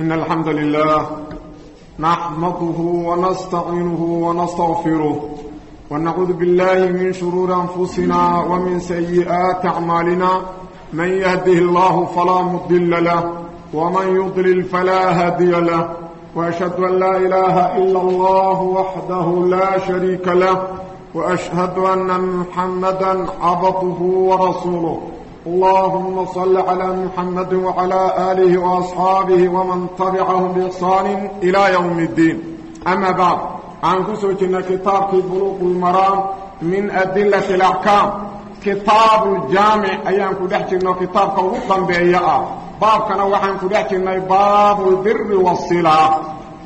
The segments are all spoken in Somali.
إن الحمد لله نحمده ونستعينه ونستغفره ونعوذ بالله من شرور أنفسنا ومن سيئات أعمالنا من يهده الله فلا مضل له ومن يضلل فلا هادي له وأشهد أن لا إله إلا الله وحده لا شريك له وأشهد أن محمدا عبده ورسوله اللهم صل على محمد وعلى آله وأصحابه ومن تبعهم بإحسان إلى يوم الدين أما بعد عن كسوتنا كتاب بلوغ المرام من أدلة الأحكام كتاب الجامع أيام كدحتنا كتاب كوطا بأياء باب كان وحن كدحتنا باب البر والصلة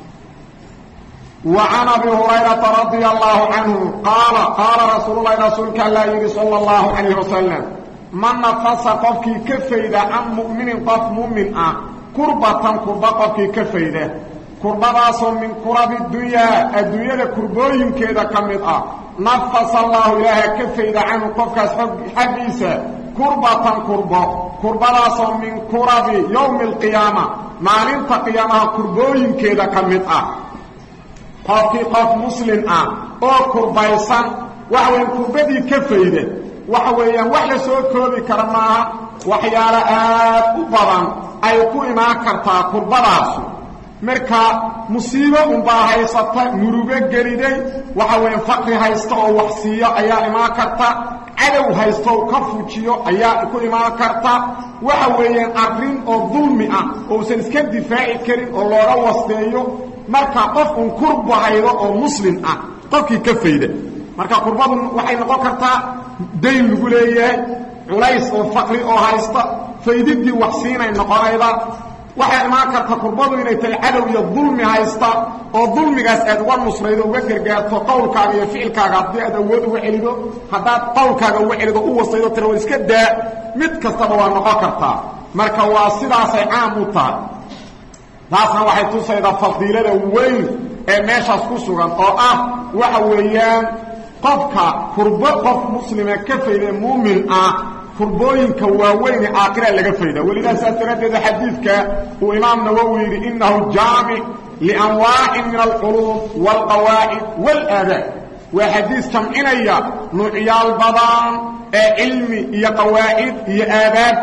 وعن أبي هريرة رضي الله عنه قال رسول الله رسولك الله صلى الله عليه وسلم من نفس قفك كفيدة عن مؤمن قف مؤمن كربة قفك كفيدة كربة من كرب الدنيا كربوين كذا كمد نفس الله إله كفيدة عن قفك حديثة كربة من كرب يوم القيامة ما ننت قيامة كربوين كذا كمد قف مسلم او كربيسان وحوين كربدي كفيدة وحوين وحلا سو كوبي كرما وحيالا aad u badan ay ku imaan kartaa kurbadaas marka musiibo un baa haysata murugo geliday waxaween faqri haysto oo wax siiyo ayaa imaan karta cadow haysto oo ka fujiyo ayaa ku imaan karta waxaween arrin oo dulmi oo san iska difaaci karin oo looga wasteeyo marka qof un kurbo haydo oo muslim qofkii ka fayda marka kurbadu waxay noqon kartaa dayn lagu leeyahay culays oo faqri oo haysta faydidii wax siinay noqonayda waxa imaan karta kurbadu inay tahay cadow iyo dulmi haysta oo dulmigaas aad uga nusraydo uga gargaarto qowlkaaga iyo ficilkaaga hadii aad awood uga celido haddaad qowlkaaga uga celido u wasaydo tira war iska daa mid kastaba waa noqon kartaa marka waa sidaasay caam u tahay taasna waxay tusaydaa fadiilada weyn ee meeshaas ku sugan oo waxa weeyaan qofka kurbo qof muslima ka fayda muumin kurbooyinka waaweyn aakhira laga fayda walidaas asradeeda xadiidka uu imaam nawawi yiri innahu jaami' lianwaa'in min al-ulum wal-qawaa'id wal-aadaab wa hadith jam'inaya nu'yal badan ee ilmi iyo qawaa'id iyo aadaab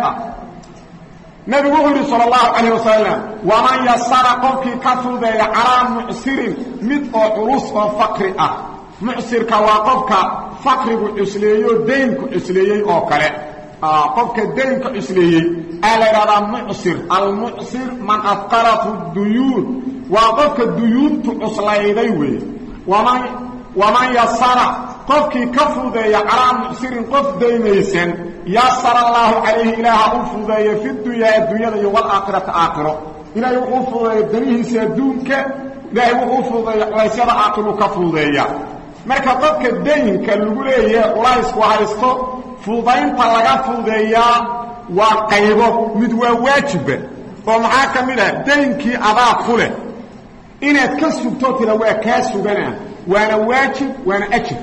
nabi wuxuu sallallahu alayhi wasallam wa man yassara qofki ka fudeeya ala mu'sirin mid oo culus oo faqri mu'sirka waa qofka faqrigu isleeyo deynku isleeyay oo kale qofka deynku isleeyay alayra mu'sir al-mu'sir man afqaratu duyun waa qofka duyuntu uslayday weey wa man yassara qofki ka fudeeya ala mu'sirin qof deymaysan yassara Allahu alayhi ilaha ufudeeya fi dunyada iyo wal aakhirati aakhiro ilaahi ufudeeya danihiisa adduunka ilaahi ufudeeya qayshada aakhiro ka fudeeya marka qofka deynka lagu leeyahay culays ku haysto fuudaynta laga fuudeeyaa waa qaybo mid waa waajib oo maxaa kamid deynkii adaa ku leh inaad ka sugto tira waa ka sugana waana waajib waana ajr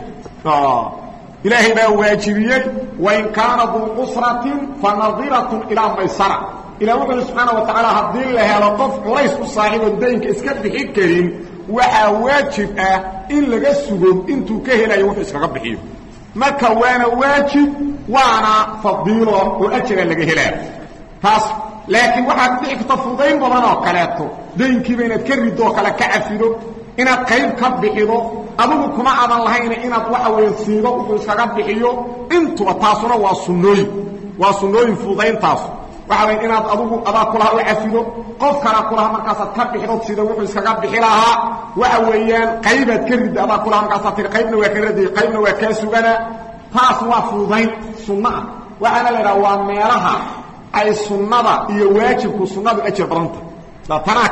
ilaahi baa waajibiyay wa in kaana du usratin fa nadiratun ila maysara ila wuxuu subhanahu wa ta'ala hadii la helo qof culays u saaxiibo deynka iska bixi karin waxa waajib in laga sugo intuu ka helayo wuxuu iskaga bixiyo marka waana waajib waana fadiilo oo ajra laga helayo taas laakiin waxa dhigta fudayn badan oo kaleeto deynkiiba inaad ka rido kala ka cafido inaad qayb ka bixido adigu kuma aadan lahayn inaad waxa weyn siido wuxuu iskaga bixiyo intuba taasuna waa sunnooyin fudayntaas waxa weyn inaad adigu adaa kula u cafido qof kala kula markaas ka bixido sida wuxuu iskaga bixi lahaa waxa weeyaan qaybaad ka rid adaa kula markaas tir qaybna waa ka riday qaybna waa ka sugana taas waa fudayn sunnah waxa la yiraahdaa waa meelaha ay sunnada iyo waajibku sunnadu ajir baranta tanaa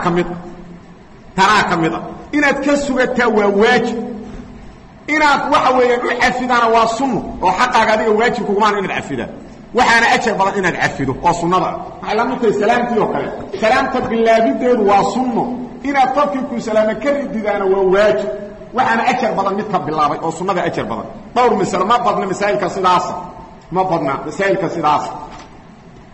kamid inaad ka sugataa waa waajib inaad waxa weeyaan u cafidana waa sunno oo xaqaaga adiga waajibku kuma inaad cafidaan waxaana ajir badan inaad cafido oo sunnada waxa la mid tahay salaamtii oo kale salaamta bilaabideedu waa sunno inaad qofkii ku salaamo ka rididana waa waajib waxaana ajir badan mid ka bilaabay oo sunnada ajir badan dhowr mas'alo ma badna masaa'ilka sidaas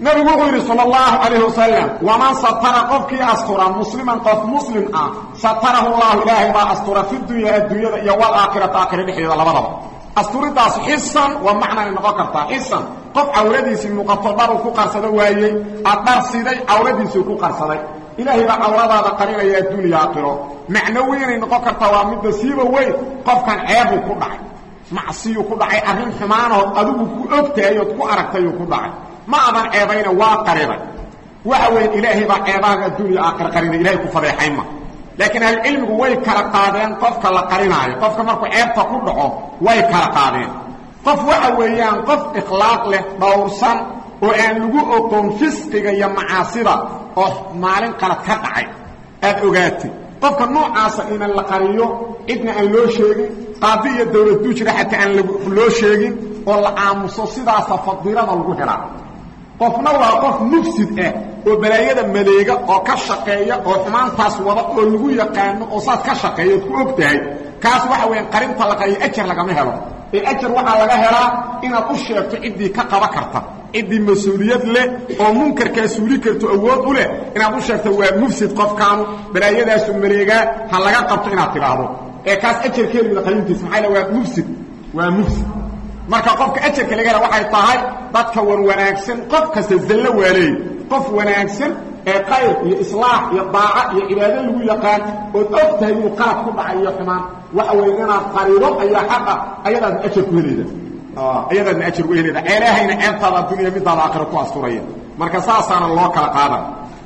nabigu wuxuu yidhi sala allahu calayhi wasalam waman satara qofkii astura musliman qof muslim ah satarahu llahu ilaahay baa astura fi dunya adduunyada iyo walaakhirata aakhira dhexdeeda labadaba asturidaas xisan waa macnay noqon kartaa xisan qof cawradiisii muuqato dhar uu ku qarsado waayey adhar siday cawradiisii ku qarsaday ilaahay baa cawradaada qarinaya adduunya aakhiro macno weynay noqon kartaa waa midda siiba weyn qofkan ceebuu ku dhacay macsiyuu ku dhacay arrin xumaanoo adigu ku ogtahay ood ku aragtayuu ku dhacay ma adan ceebayna waa qariday waxa weyn ilaahay baa ceebaaga adduunya aakhira qarinay ilaahay ku fadeexayma laakiin ahlucilmigu way kala qaadeen qofka la qarinaayo qofka markuu ceebta ku dhaco way kala qaadeen qof waxa weeyaan qof ikhlaaq leh dhowrsan oo aan lagu oqoon fisqiga iyo macaasida oo maalin qalad ka dhacay aad ogaatay qofka noocaasa inaan la qariyo cidna aan loo sheegin qaadi iyo dawladdu jira xataa aan loo sheegin oo la aamuso sidaasa fadiilada lagu helaa qofna waa qof mufsid ah oo balaayada maleega oo ka shaqeeya oo xumaantaas wada oo lagu yaqaano oo saas ka shaqeeya ku ogtahay kaas waxa weyn qarinta la qariyo ajar lagama helo ee ajar waxa laga helaa inaad u sheegto cidii ka qaba karta cidii mas'uuliyad leh oo munkarka suuli karto awood u leh inaad u sheegto waa mufsid qofkaan balaayadaas maleega ha laga qabto inaad tiraahdo ee kaas ajarkeedu la qarintiis maxay waa mufsid waa mufsid marka qofka ajarka laga helo waxay tahay dadka wanaagsan qof kasta zallo waalay qof wanaagsan ee qayr iyo islaax iyo daaca iyo cibaado lagu yaqaan oo ogtahay inuu qalad ku dhacay iyo xumaan waxa weyn inaad qariiro ayaa xaqa ayadaad ajar ku helayda ayadaad ajar ku helayda ilaahayna ceebtaada adduunya midaada aakhira ku asturaya marka saasaana loo kala qaadan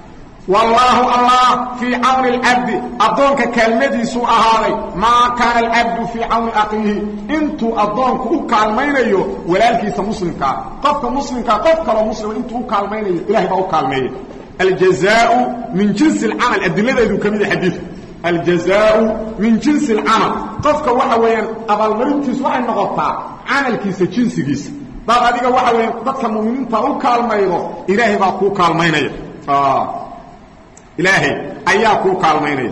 والله الله في عون العبد أضونك كلمتي سوء هذا ما كان العبد في عون أخيه انتو أضونك أكالمين ايو ولكن مسلمك قفك مسلمك قفك لو مسلم انتو أكالمين ايو إلهي بقى أكالمين الجزاء من جنس العمل الدليل ايدو كميد حديث الجزاء من جنس العمل قفك وحوين أبا المرنتس وحي النغطاء عمل كيس جنس كيس بقى هذه وحوين قفك مؤمنين أكالمين إلهي بقى أكالمين ايو إلهي أياكو كالميني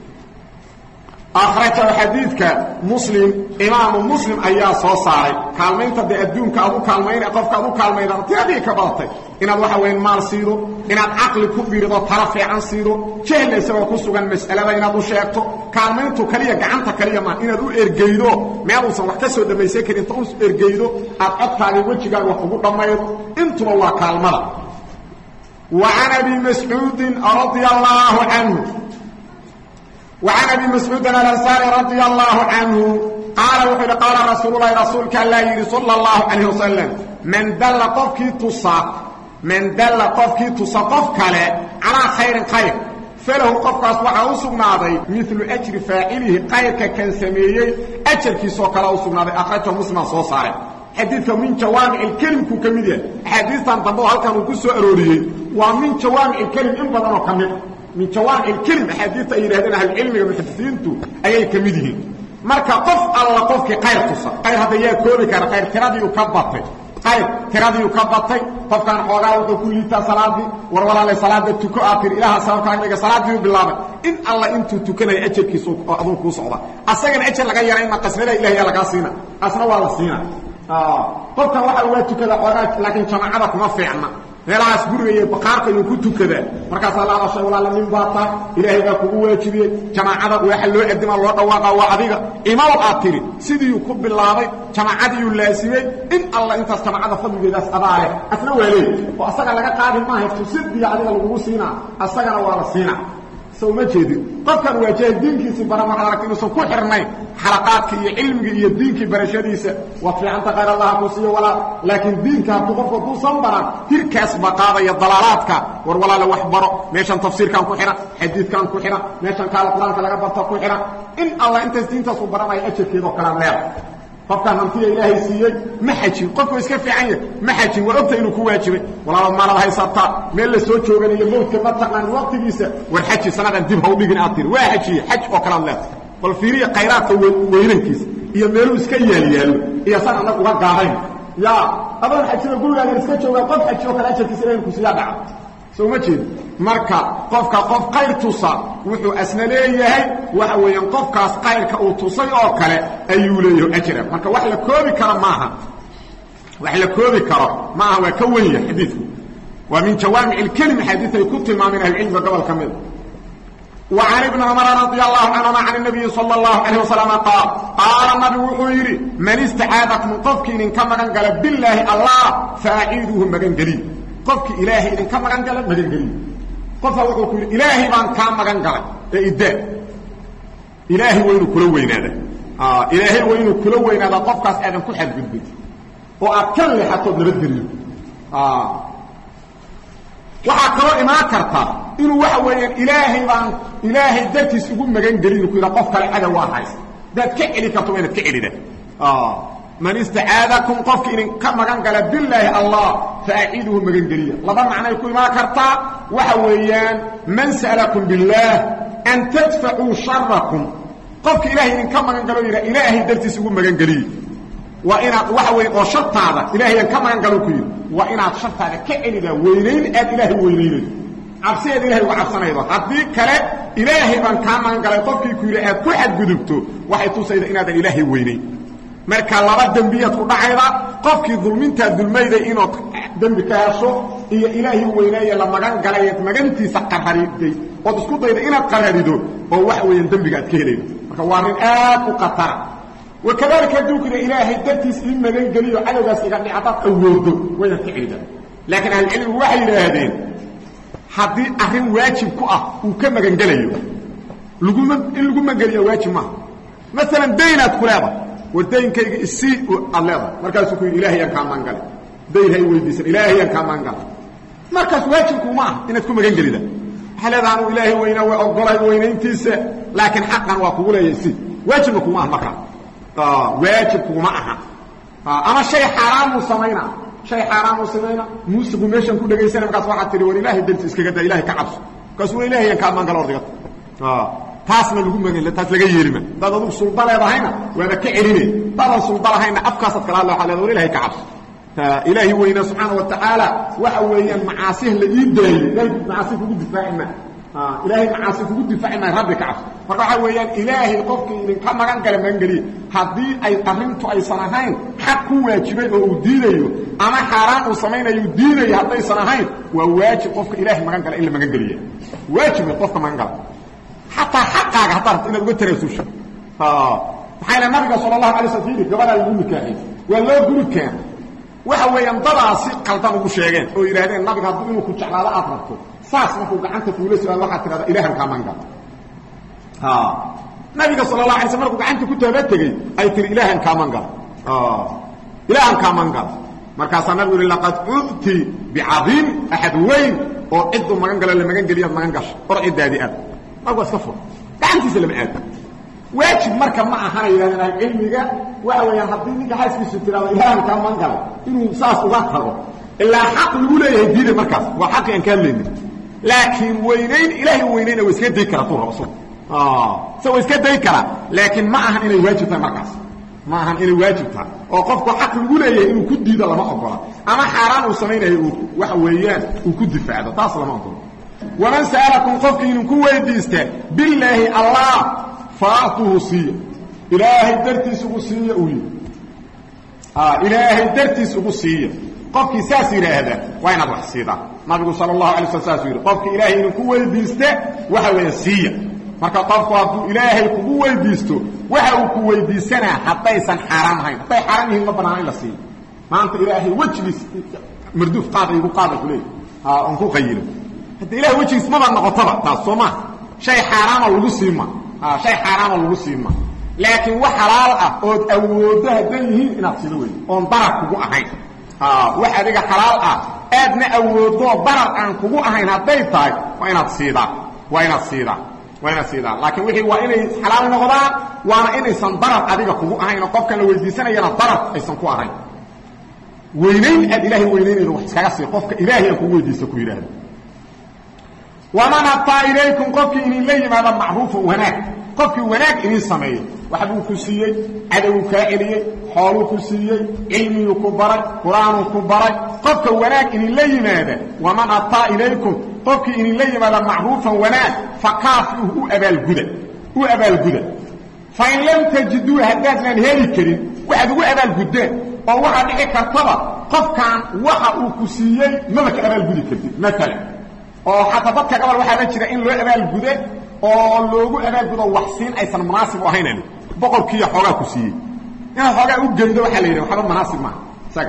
أخرجه حديثك مسلم إمام مسلم أيا صوصاري كالمين تبدأ أدونك أبو كالمين أقفك أبو كالمين تيادي كبالتي إن الوحا وين مال سيرو إن العقل كبير ذو طرفي عن سيرو جهل يسوى كسوغا المسألة وإن أبو شاكتو كالمين تو كليا قعنتا كليا ما إن أدو إرقيدو ما يوصل وحكسو دمي سيكر إنت أوس إرقيدو أبقى علي وجهك وحقوق دمير إنتو الله كالملا وعن ابي مسعود رضي الله عنه وعن ابي مسعود الانصاري رضي الله عنه قال وقال قال رسول الله رسولك الله صلى الله عليه وسلم من دل قفك تصقف كله على خير فله قفك اصبح اسغنادي مثل اجر فاعله خيرك كان سميهي اجركي سو كلا اسغنادي اخرجه مسلم سو صار حديث من جوامع الكلم كميده حديثا ضمو halkan uu ku soo arooriyay waa min jawamic الكلم in badan oo kamid min jawamic الكلم حديث ay yiraahdeen ahli cilmiga muhaddisiintu ayay kamid yihiin marka qof alla qofki qayr tusa qayr hada yaa koobi kara qayr tiradii uu ka batay qofkan xoogaa wuxuu ku liitaa salaadii war walaalay salaada tuko aakhir ilaaha sababkaaga salaadii bilaabay in alla intuu tukanay ajarkiisu aduu ku socda asagana ajar laga yaray ma qasnada ilaahay laga siina asna waa la siina qofka waxa uu tukada xoolaad laakiin jamaacada kuma fiicna meelahaas guriga iyo baqaarka uu ku tukada markaas Allah rashay walaal min baata ilaahay baa kugu waajibiyay jamaacada waxa loo adima loo dhawaaqa waa adiga imaam aatiri sidii uu ku bilaabay jamaacadii uu laasimay in Allah intaas jamaacada fadligeedaas abaale asna weelay oo asaga laga qaadi ma haysto sidii adiga lagu siina asagana waa la siina سو ما جيدي قفكان واجه دينكيسي برا ما حضرك إنه سو كحرنين حلقاتك iyo cilmiga iyo diinki barashadiisa وفي عن تغير الله كوسيه ولا لكن دينك تقف وتصن برا تركاس بقاضة يا ضلالاتك ولا لو احبره ماشان تفسير كان كحرا حديث كان كحرا ماشان قال القرآن كان لقبطه كحرا إن الله انت دين تصو برا ما يأجر كذا كلام ليه قفكان همتية إلهي سيئي محجي قفكو اسكفي عنه محجي وقفت إنه كواجبه ولا ما رضا هيسابتا ميل لسوء شوغن يموت كمتقنا الوقت جيسا والحجي سنة ديبها وبيقن أطير واحجي حج وكلام لا والفيرية قيرات ويرنكيس هي ميلو اسكي ياليالو هي سنة نقوها قاهين يا أبا الحجي نقول لك اسكي شوغن قف حجي وكلا أجل كسرين كسيا دعا سو ما جيد marka qofka qof qayr tusa wuxuu asna leeyahay waxa weeyaan qofkaas qayrka uu tusay oo kale ayuu leeyahay ajra marka wax la koobi karo maaha waa ka weyn xadiidku ومن جوامع الكلم حديث يكتل ما من العلم قبل كمل. وعن ابن عمر رضي الله عنهما عن النبي صلى الله عليه وسلم قال النبي وحيري من استعاذك من قفك إن كما قال بالله الله فأعيده مغان قليل قفك إلهي إن كما قال مغان قليل قفك وحيري إلهي من كما قال إداء إلهي وين كلوين هذا إلهي وين كلوين هذا قفك أسأل كل حد بالبيت وأكل حتى نبدل waxa kala imaan karta inuu waxa weeyaan ilaahay dadkiis ugu magan galin ku ila qof kale ada waa hays dad ka celi karto inaad ka celida man istaa'adakum qofki in ka magan gala billahi allah faa'iduhu magan galiya laba macna ku imaan karta waxa weeyaan man sa'alakum billah an tadfa'u sharrakum qofki ilaahay in ka magan galo ilaahay dadkiis ugu magan galiya wa ina waxa weey oo shartaada ilaahay ka magan galo ku وإن أبشرت هذا كإلدا وينين أد إلهي وينين عبسيد إلهي وعبسنا أيضا هذه كلا إلهي من كان من قال يطفي كيرا أد كحد قدبته وحيطو سيد إن هذا إلهي وينين مركا لابد دنبية تضعيضا قفك ظلمين تدلميدا إنو دنبك هاشو هي إلهي وينين لما كان قال يتمغنتي سقر حريدي وتسكوط إذا إنا قرردو ووحوين دنبك أد كهلين مركا وارن آد وقطر وكذلك يدوك إلهي الدرتيس إما قليل على ذا سيغني عطاق أوده وين تعيدا لكن العلم وحي لهذين حدي أهل واجب كؤه وكما قليل لقوما قليل واجب معه مثلا دينات كلابة والدين كي السيء اللابة مركز يقول إلهي ينكام من قال دين هاي ويديس إلهي ينكام من قال مركز واجب معه إنه تكون قليل هل هذا عنه إلهي وين وقال وين انتيس لكن حقا وقول يسيء واجب معه مكان واجبكم معها اما شيء حرام وسمينا شيء حرام وسمينا موسى ميشن كو دغيسنا markaas waxa tiri war ilaahi dantiis kaga daa ilaahi ka cabso kaas waa ilaahi ka man gal ordiga taasna lagu magan taas laga yeelima dad adu sulbaleedahayna waana ka celinay dad sulbalahayna afkaasad kala loo xalay war ilaahi ka cabso ilaahi weyna subhanahu wa ta'ala waxa weeyaan macaasih la iiday ilaahi macaasih ugu difaacina إلهي معاصف قد دفعنا ربك عفو فرعا ويان إلهي قفك إن كما قال منقلي هذه أي قرمت أي صناهين حق واجبين ودينيه أما حرام وصمين يدينيه هذه صناهين وواجب قفك إلهي ما قال إلا منقلي واجب قفك منقل حتى حقك حطرت إلا قلت رسوش حين النبي صلى الله عليه وسلم قبل يقول كاهي ولا يقول كان وهو ينضرع سيق قلبه بشيئين ويرهدين النبي قال إنه كنت على أطرقه saas markuu gacanta fuulay soo waxa tirada ilaahan ka manga nabiga sallallahu alayhi wasallam markuu gacanta ku taabtagay ay tir ilaahan ka manga ilaahan ka manga markaas nabigu laqad udti bi'azim ahad wayn oo ciddu magan galay magan galiya magan gash qorcidaadi aad markuu safar gacantiisa lama aad waajib marka ma ahan ilaahan cilmiga waxa weeyaan hadii ninka hayskiisu tirada ilaahan ka manga inuu saas uga tago illa xaq lagu leeyahay diida markaas waa xaq aan ka leeyahay لكن وينين إلهي وينين ويسكت ديكرا طول رسول سوى يسكت ديكرا لكن معها إنه واجبتها مركز معها إنه واجبتها وقفك حق يقول إيه إنه كد ديدا لما أقبله أما حرام وسمين وحويان وكد دفع هذا تصل ما أقبله ومن سألكم قفك إنه كوي ديسته بالله الله فأعطوه صية إلهي درتي سبسية أولي إلهي درتي سبسية قفك ساسي لهذا وين أبو حسيطة نبي صلى الله عليه وسلم قفك إلهي إنه كوي ديسته وحوي سية marka qofku hadduu ilaahay kugu weydiisto waxa uu ku weydiisana haddaysan xaraam ahayn haday xaraam yihiin ma banaan la siiyo maanta ilaahay wajibis marduuf qaada igu qaada kulay aan ku qayilo hadda ilaahay wajibis ma noqotaba taas Soomaa shay xaraam lagu siima shay xaraam lagu siima laakiin wax xalaal ah oo awoodo haday yihiin inaad sida weey oo barak kugu ahayn wax adiga xalaal ah aadna awoodo barak aan kugu ahayn haday tahay waa inaad siidaa وين سيدا لكن وحي وإني حلال نغضاء وانا إني سنضرب أديك كبوء هين وقف كان لو يديسنا ينضرب أي سنكوء هين وينين الإلهي وينين الروح سكاسي قفك إلهي يكون يديسكو إلهي ومن أطاع إليكم قفك إني لي ماذا معروف وهناك قفك وهناك إني سمعي وحبوك سيئي عدوك إلي حالوك سيئي علمي كبري قرآن كبري قفك وهناك إني لي ماذا ومن أطاع إليكم قفك إني لي ماذا معروفا وهناك فكافئه أبا الجدى فإن لم تجدوه هدازنا هالي كريم واحد هو أبا الجدى وواحد إيه كرطبة qofkan waxa uu ku siiyay mabaka abaal gudi kadib mesela oo xataa dadka gabal waxa la jira in loo abaal gude oo loogu abaal gudo wax siin aysan munaasib u ahayn boqolkiiyo xoogaa ku siiyey inaad xoogaa u geydo waxa la yidhaha waxba munaasib maaha isaga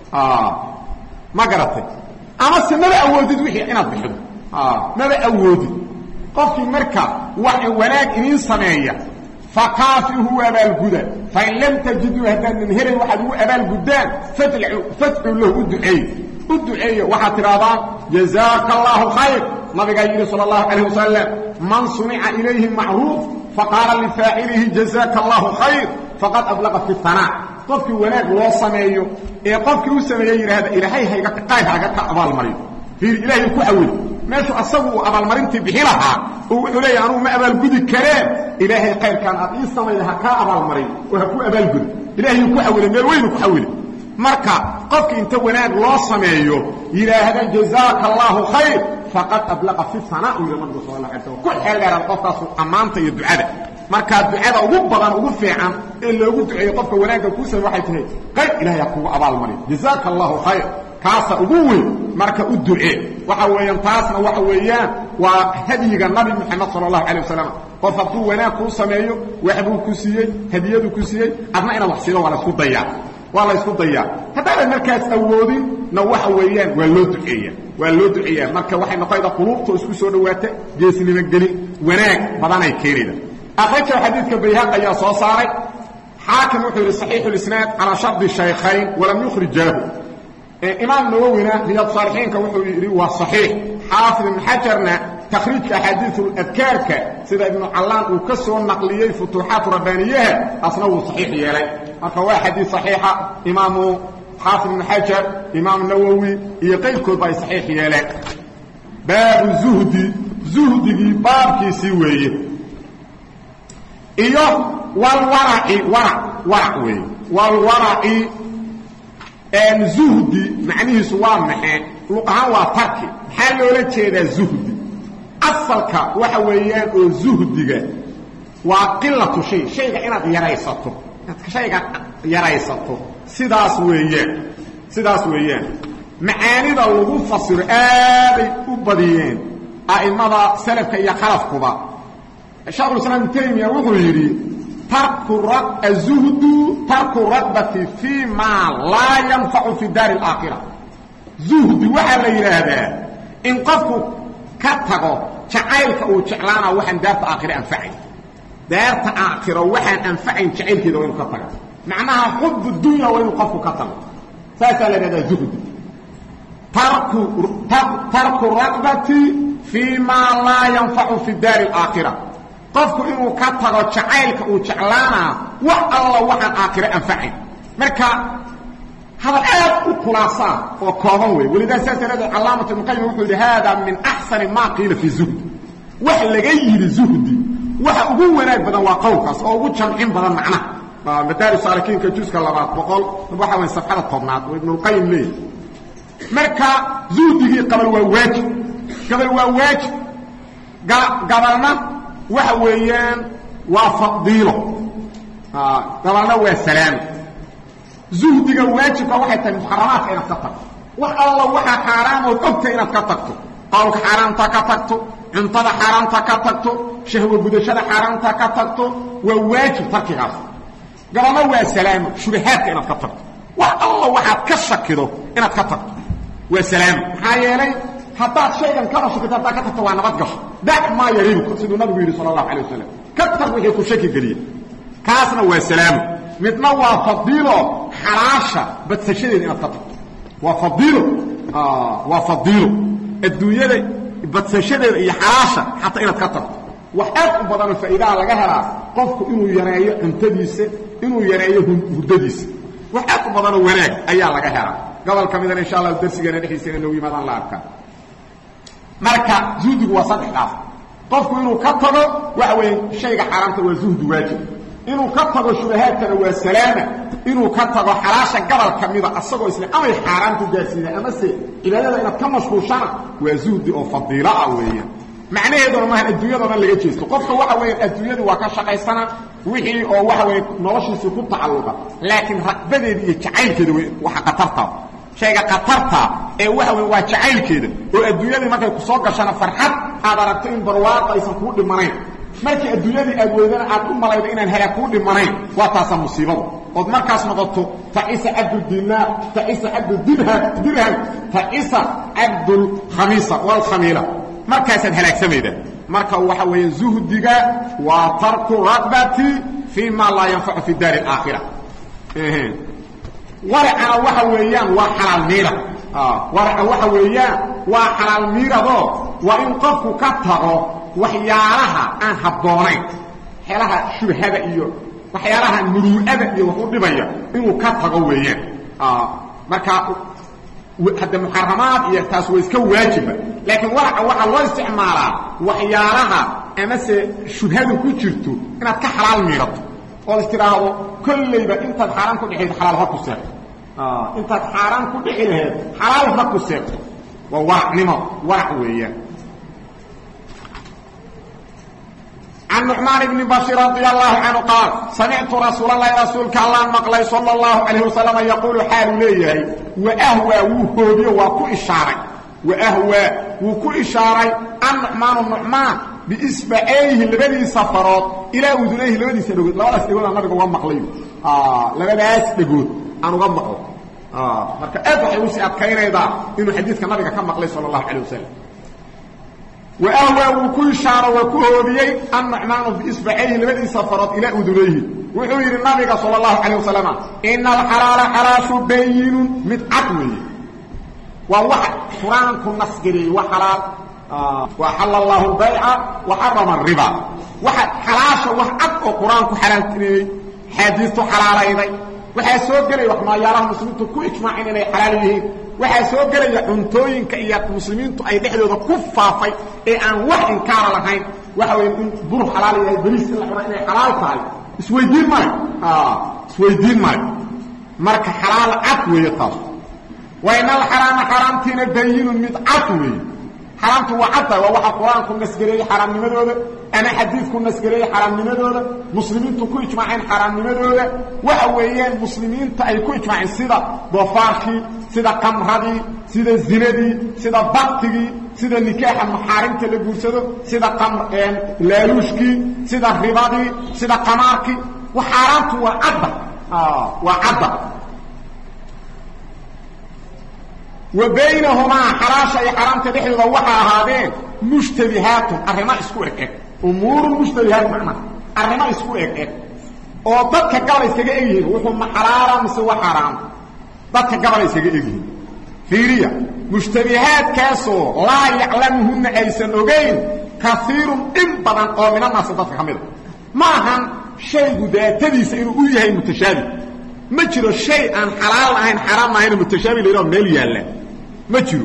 ma garatay ama se maba awoodid wixii inaad bixido maba awoodid qofkii marka wax wanaag idin sameeya fakaafihu abaalguda fain lam tajiduu haddaadan helay waxaad ugu abaalguddaan fadcu lahu u duceeyo waxaad tidhahdaan jazaaka allahu khayr nabigaa yidhi sala allahu calayh wasalam man sunica ilayhi macruuf faqaala lifaacilihi jazaaka allahu khayr faqad ablaqa fi hanaa qofkii wanaag loo sameeyo ee qofkii u sameeyey yidhaahda ilaahay hayga ka abaalmariyo fiir ilaahay ku awil meeshu asagu uu abaalmarintii bixi lahaa oo wuxuu leeyahay anugu ma abaalgudi kareen ilaahay qayrkaan aad ii samayda ha kaa abaalmarin oo ha ku abaalgudi ilaahay ku awilay meel weynu ku awilay marka qofkii inta wanaag loo sameeyo yidhaahda jazaaka allahu khayr faqad ablaqa fi hanaa uu yidhi nabigu sala allah alay slam ku xeeldheeraan qofkaasu ammaanta iyo ducada markaa ducada ugu badan ugu fiican ee loogu duceeyo qofka wanaagga kuu samey waxay tahay qayr ilaahay ha kugu abaalmariyo jazaaka allahu khayr kaasa ugu weyn marka u ducee waxa weeyaan taasna waxa weeyaan waa hadiga nabi maxamed sallallahu alayhi wasallam qof hadduu wanaag ku sameeyo waxbuu ku siiyey hadiyadu ku siiyey adna inaad wax siido waa la isku dayaa haddaanan markaas awoodin na waxa weeyaan waa loo duceeyaa marka waxay noqonayda quluubta isku soo dhawaata geesnimo gelin wanaag badanay keenayda akhraja xadiidka bayhaqi ayaa soo saaray xaakim wuxuu yidhi saxiixu lisnaad calaa shardi shaykhayn walam yukhrijaahu imaam nawowina riyaad saalixiinka wuxuu yidhi waa saxiix xaafid ibn xajarna takhriijka axaadiiu adkaarka sida ibnu callaan uu ka soo naqliyey futuuxaat rabbaaniyaha asna wuu saxiix yeelay marka waa xadiid saxiixa imaamu xaafid ibn xajar imaam nawowi iyo qayrkoodba ay saxiix yeeleen baabu zuhdigii baabkiisii weeye iyo walwaraci warac weeye walwaraci zuhdi macnihiisu waa maxay luq ahaan waa tarki maxaa loola jeedaa zuhdi asalka waxa weeyaan oo zuhdiga waa qilatu shayga inaad yaraysato sidaas weeyaan macaanida lagu fasiro aaday u badiyeen a'immada salafka iyo khalafkuba shaykh ulislaam ibnu taymiya wuxuu yidhi الزهد ترك الرغبة فيما لا ينفع في دار الآخرة زهد وحا ليرادا إن قفك كتغو جعيلك أو جعلانا وحن دارت آخرة أنفعي دارت آخرة وحن أنفعي جعيلك إذا وين كتغو معناها حب الدنيا وين قفك كتغو ساسا لنا زهد ترك الرغبة فيما لا ينفع في الدار الآخرة qofku inuu ka tago jacaylka uu jeclaana wax alla waxaan aakhire anfacay marka hadal aad u khulaasaa oo kooban weey walidaa saasarada calaamatu muqayyim wuxuu yidhi hada min ahsani ma qiila fi zuhd wax laga yiri zuhdi waxa ugu wanaag badan waa qowlkaas oo ugu jamcin badan macnaha madaari saalikiinka juska 200 waxa weyn safxada 10aad oo ibn al-qayyim leeyahay marka zuhdigii qabal waa waajib gabalna waxa weeyaan waa fadiilo gabalna waa salaam zuhdiga waajibka waxay tahay muharramaadka inaad ka tagto wax alla waxa xaraam oo ogta inaad ka tagto qowlka xaraamta ka tagto cuntada xaraamta ka tagto shahwa gudashada xaraamta ka tagto waa waajib tarkigaas gabalna waa salaam shubahaadka inaad ka tagto wax alla waxaad ka shakido inaad ka tagto waa salaam maxaa yeelay haddaad shaygan kaba shakito haddaad ka tagto waa nabad gasho dac maa yariibka siduu nabigu yidhi sala allahu alay wasalam ka tag wixii ku shaki geliya kaasna waa salaamo midna waa fadiilo xalaasha badsashadeeda inaad ka tagto waa fadiilo adduunyada badsashadeeda iyo xalaasha xataa inaad ka tagto wax aad u badanoo faa'iidaha laga helaa qofku inuu yareeyo cuntadiisa inuu yareeyo hurdadiisa wax aad u badanoo wanaag ayaa laga helaa gobol ka midana insha allah darsigeena dhexdiisana noogu yimaadaan la arkaa marka zuhdigu waa saddexdaas qofku inuu ka tago waxa weeye shayga xaraamta waa zuhdi waajib inuu ka tago shubahaadkana waa salaama inuu ka tago xalaasha gobol ka mida asagoo isla amay xaraamtu gaarsiina ama se cibaadada inaad ka mashquulshana waa zuhdi oo fadiilo ah weeyaan macnaheeduna maaha adduunyada dhan laga jeesto qofka waxa weeye adduunyadu waa ka shaqaysana wixii oo waxa weeye noloshiisa ku tacalluqa laakiin raqbadeeda iyo jacaylkeeda waxa qatarta shayga qatarta ee waxa weyn waa jacaylkeeda oo adduunyada markay ku soo gashana farxad aad aragto in barwaaqo aysan ku dhimanayn markii adduunyada aad weydana aad u malaydo inaan hela ku dhimanayn waa taas musiibada oo markaas noqoto ta'isa abdul dinar ta'isa abdul dirham ta'isa abdul khamisa wal khamila markaas aad halaagsamayda marka waxa weeye zuhdiga waa tarku ragbati fi ma la yanfa'u fi dar al-akhirah waraca waxa weeyaan waa xalaal miira waraca waxa weeyaan waa xalaal miirado waa in qofku ka tago waxyaalaha aan habboonayn xeelaha shubhada iyo waxyaalaha muru'ada iyo wax u dhibaya inuu ka tago weeyaan marka hadda muharramaad iyo taas way iska waajiba laakiin waraca waxa loo isticmaalaa waxyaalaha ama se shubhadu ku jirto inaad ka xalaal miirato oo istiraado kullayba intaad xaraan ku dhixid xalaal ha ku seexdo intaad xaraan ku dhixid xalaal ha ku seexdo waa waracnimo warac weeyaan عن نعمان بن بشير رضي الله عنه قال سمعت رسول الله مقلي صلى الله عليه وسلم يقول حال ليه وأهوى وهودي وكو إشاري أن النعمان بإسبعيه لبدي سفرات إلى أذنيه لبدي سنقود لا أسلقود أن نبقى ومقلي لبدي أسلقود أنا ومقلي marka aad waxay u sii adkaynaydaa inuu xadiiska nabiga ka maqlay sallallahu alayhi wasallam وأهوى وكل شعر وكهوديي النعمان بإصبعيه لبدي سفرت إلى أذنيه وحير النبي صلى الله عليه وسلم إن الحلال حراش بين متعقوي وواحد قرآن كن نسجري وحلال وحل الله البيع وحرم الربا واحد حلاش وحد قرآن كحلال حديث حلال أيضا waxay soo galay wax ma yaaraha muslimiintu ku ijmaacin inay xalaal yihiin waxay soo galay cuntooyinka iyo muslimiintu ay dhexdooda ku faafay ee aan wax inkaar lahayn waxa weyn in bur xalaal yahay bariis la xura inay xalaal tahay isweydiin ma marka xalaal cad weeye taas wayna xaraamtina bayinun mid cad weeye xaraamtu waa cad waa waxa quraanku nasgareeyay xaraamnimadooda أنا حديثكم نسكري حرام نمدوده مسلمين تكو إجماعين حرام نمدوده وحويين مسلمين تأيكو إجماعين سيدا ضفاركي سيدا قمردي سيدا الزندي سيدا بطقي سيدا النكاح المحارم تلقوسده سيدا لالوشكي سيدا الرباضي سيدا قماركي وحرامته وعبا وعبا وبينهما حراشة حرام تدحل ضوحها هذين مشتبهات الرماء اسكورك أمور مشتبهات معنا الرماء اسكورك وضدك قبل يسكي ايه وهم حرارا مسوى حرام ضدك قبل يسكي ايه فيريا مشتبهات كاسو لا يعلمهن ايسان اوغين كثير انبضا او من الناس ضدك حمد معهم شيء ذاتي سيرو ايه متشابه ما جرو شيء عن حلال عن حرام عن متشابه ليرو ميل يالا ما جرو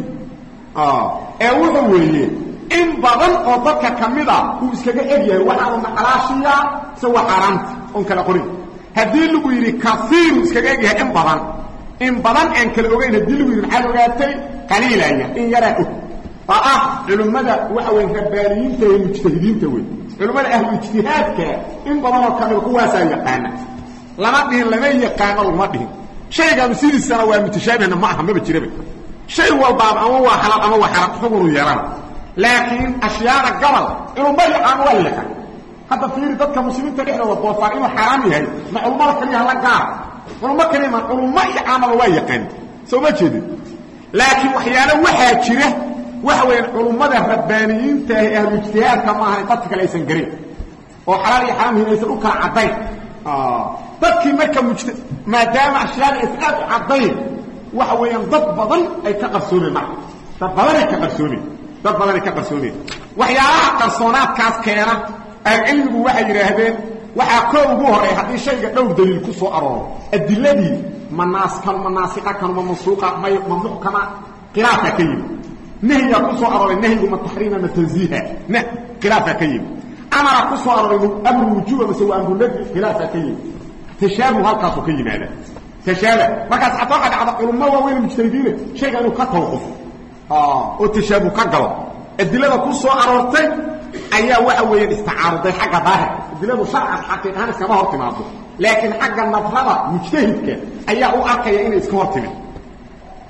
اوحو ويه in badan oo dadka kamida uu iskaga eegyahay waxa uu xalaashiya sawa xaraamta on kala qorin hadii lagu yiri kafiir iskaga eegyahay in badan aan kala ogeyn hadii lagu yiri xal ogaatay qaliilaya in yara culimada waxa weyn rabbaaniyiinta iyo mujtahidiinta weey culimada ahlu ijtihaadka in badan oo kamid kuwaas ay yaqaana lama yaqaano lama dhihin shaygan sidiisana waa mutashaabihna ma aha ma jiraba shay walba ama waa halal ama waa xaraam xukun yeelan لكن أشياء القبل إنه بيعان ولك حتى في ردتك مسلمين تلحنا والضوفار إنه حرامي هاي معلومات كليها لقاء معلومات كليها معلومات يعامل ويقين سو ما جديد لكن وحيانا واحد شره وحوين معلومات الربانيين تاهي أهل اجتهاد كما هنطتك ليسن قريب وحلالي حرامي ليسن أكرا عطين تدكي مكة مجتهد ما دام أشياء إثناء عطين وحوين ضد بضل أي كقرسوني معه ضد بضل أي كقرسوني dad badan ka qarsoonay waxyaalaha qarsoonadkaas keena ay cilmigu waxa yiraahdeen waxa ko ugu horeey hadii shayga dhowr daliil ku soo arooro adilladii manaasika kan mansuuqa may mamnuuc kama qiraafa kayim nahya ku soo arooray nahyu ma tahriima ma tanziha nah qiraafa kayim amara ku soo arooray amru wujuba ma soo amru nabi qiraafa kayim tashabu halkaas ku yimaada tashabu markaas xataa waxa culumada waaweyn mujtahidiin shayga inuu ka tawquf oo tashabu ka galo adilada ku soo aroortay ayaa waxa weeyay istaaruday xagga daahir adiladu sharcan xaqiiqan iska hortimaado laakiin xagga nafrada mujtahidka ayaa u arkaya inay iska hortimaado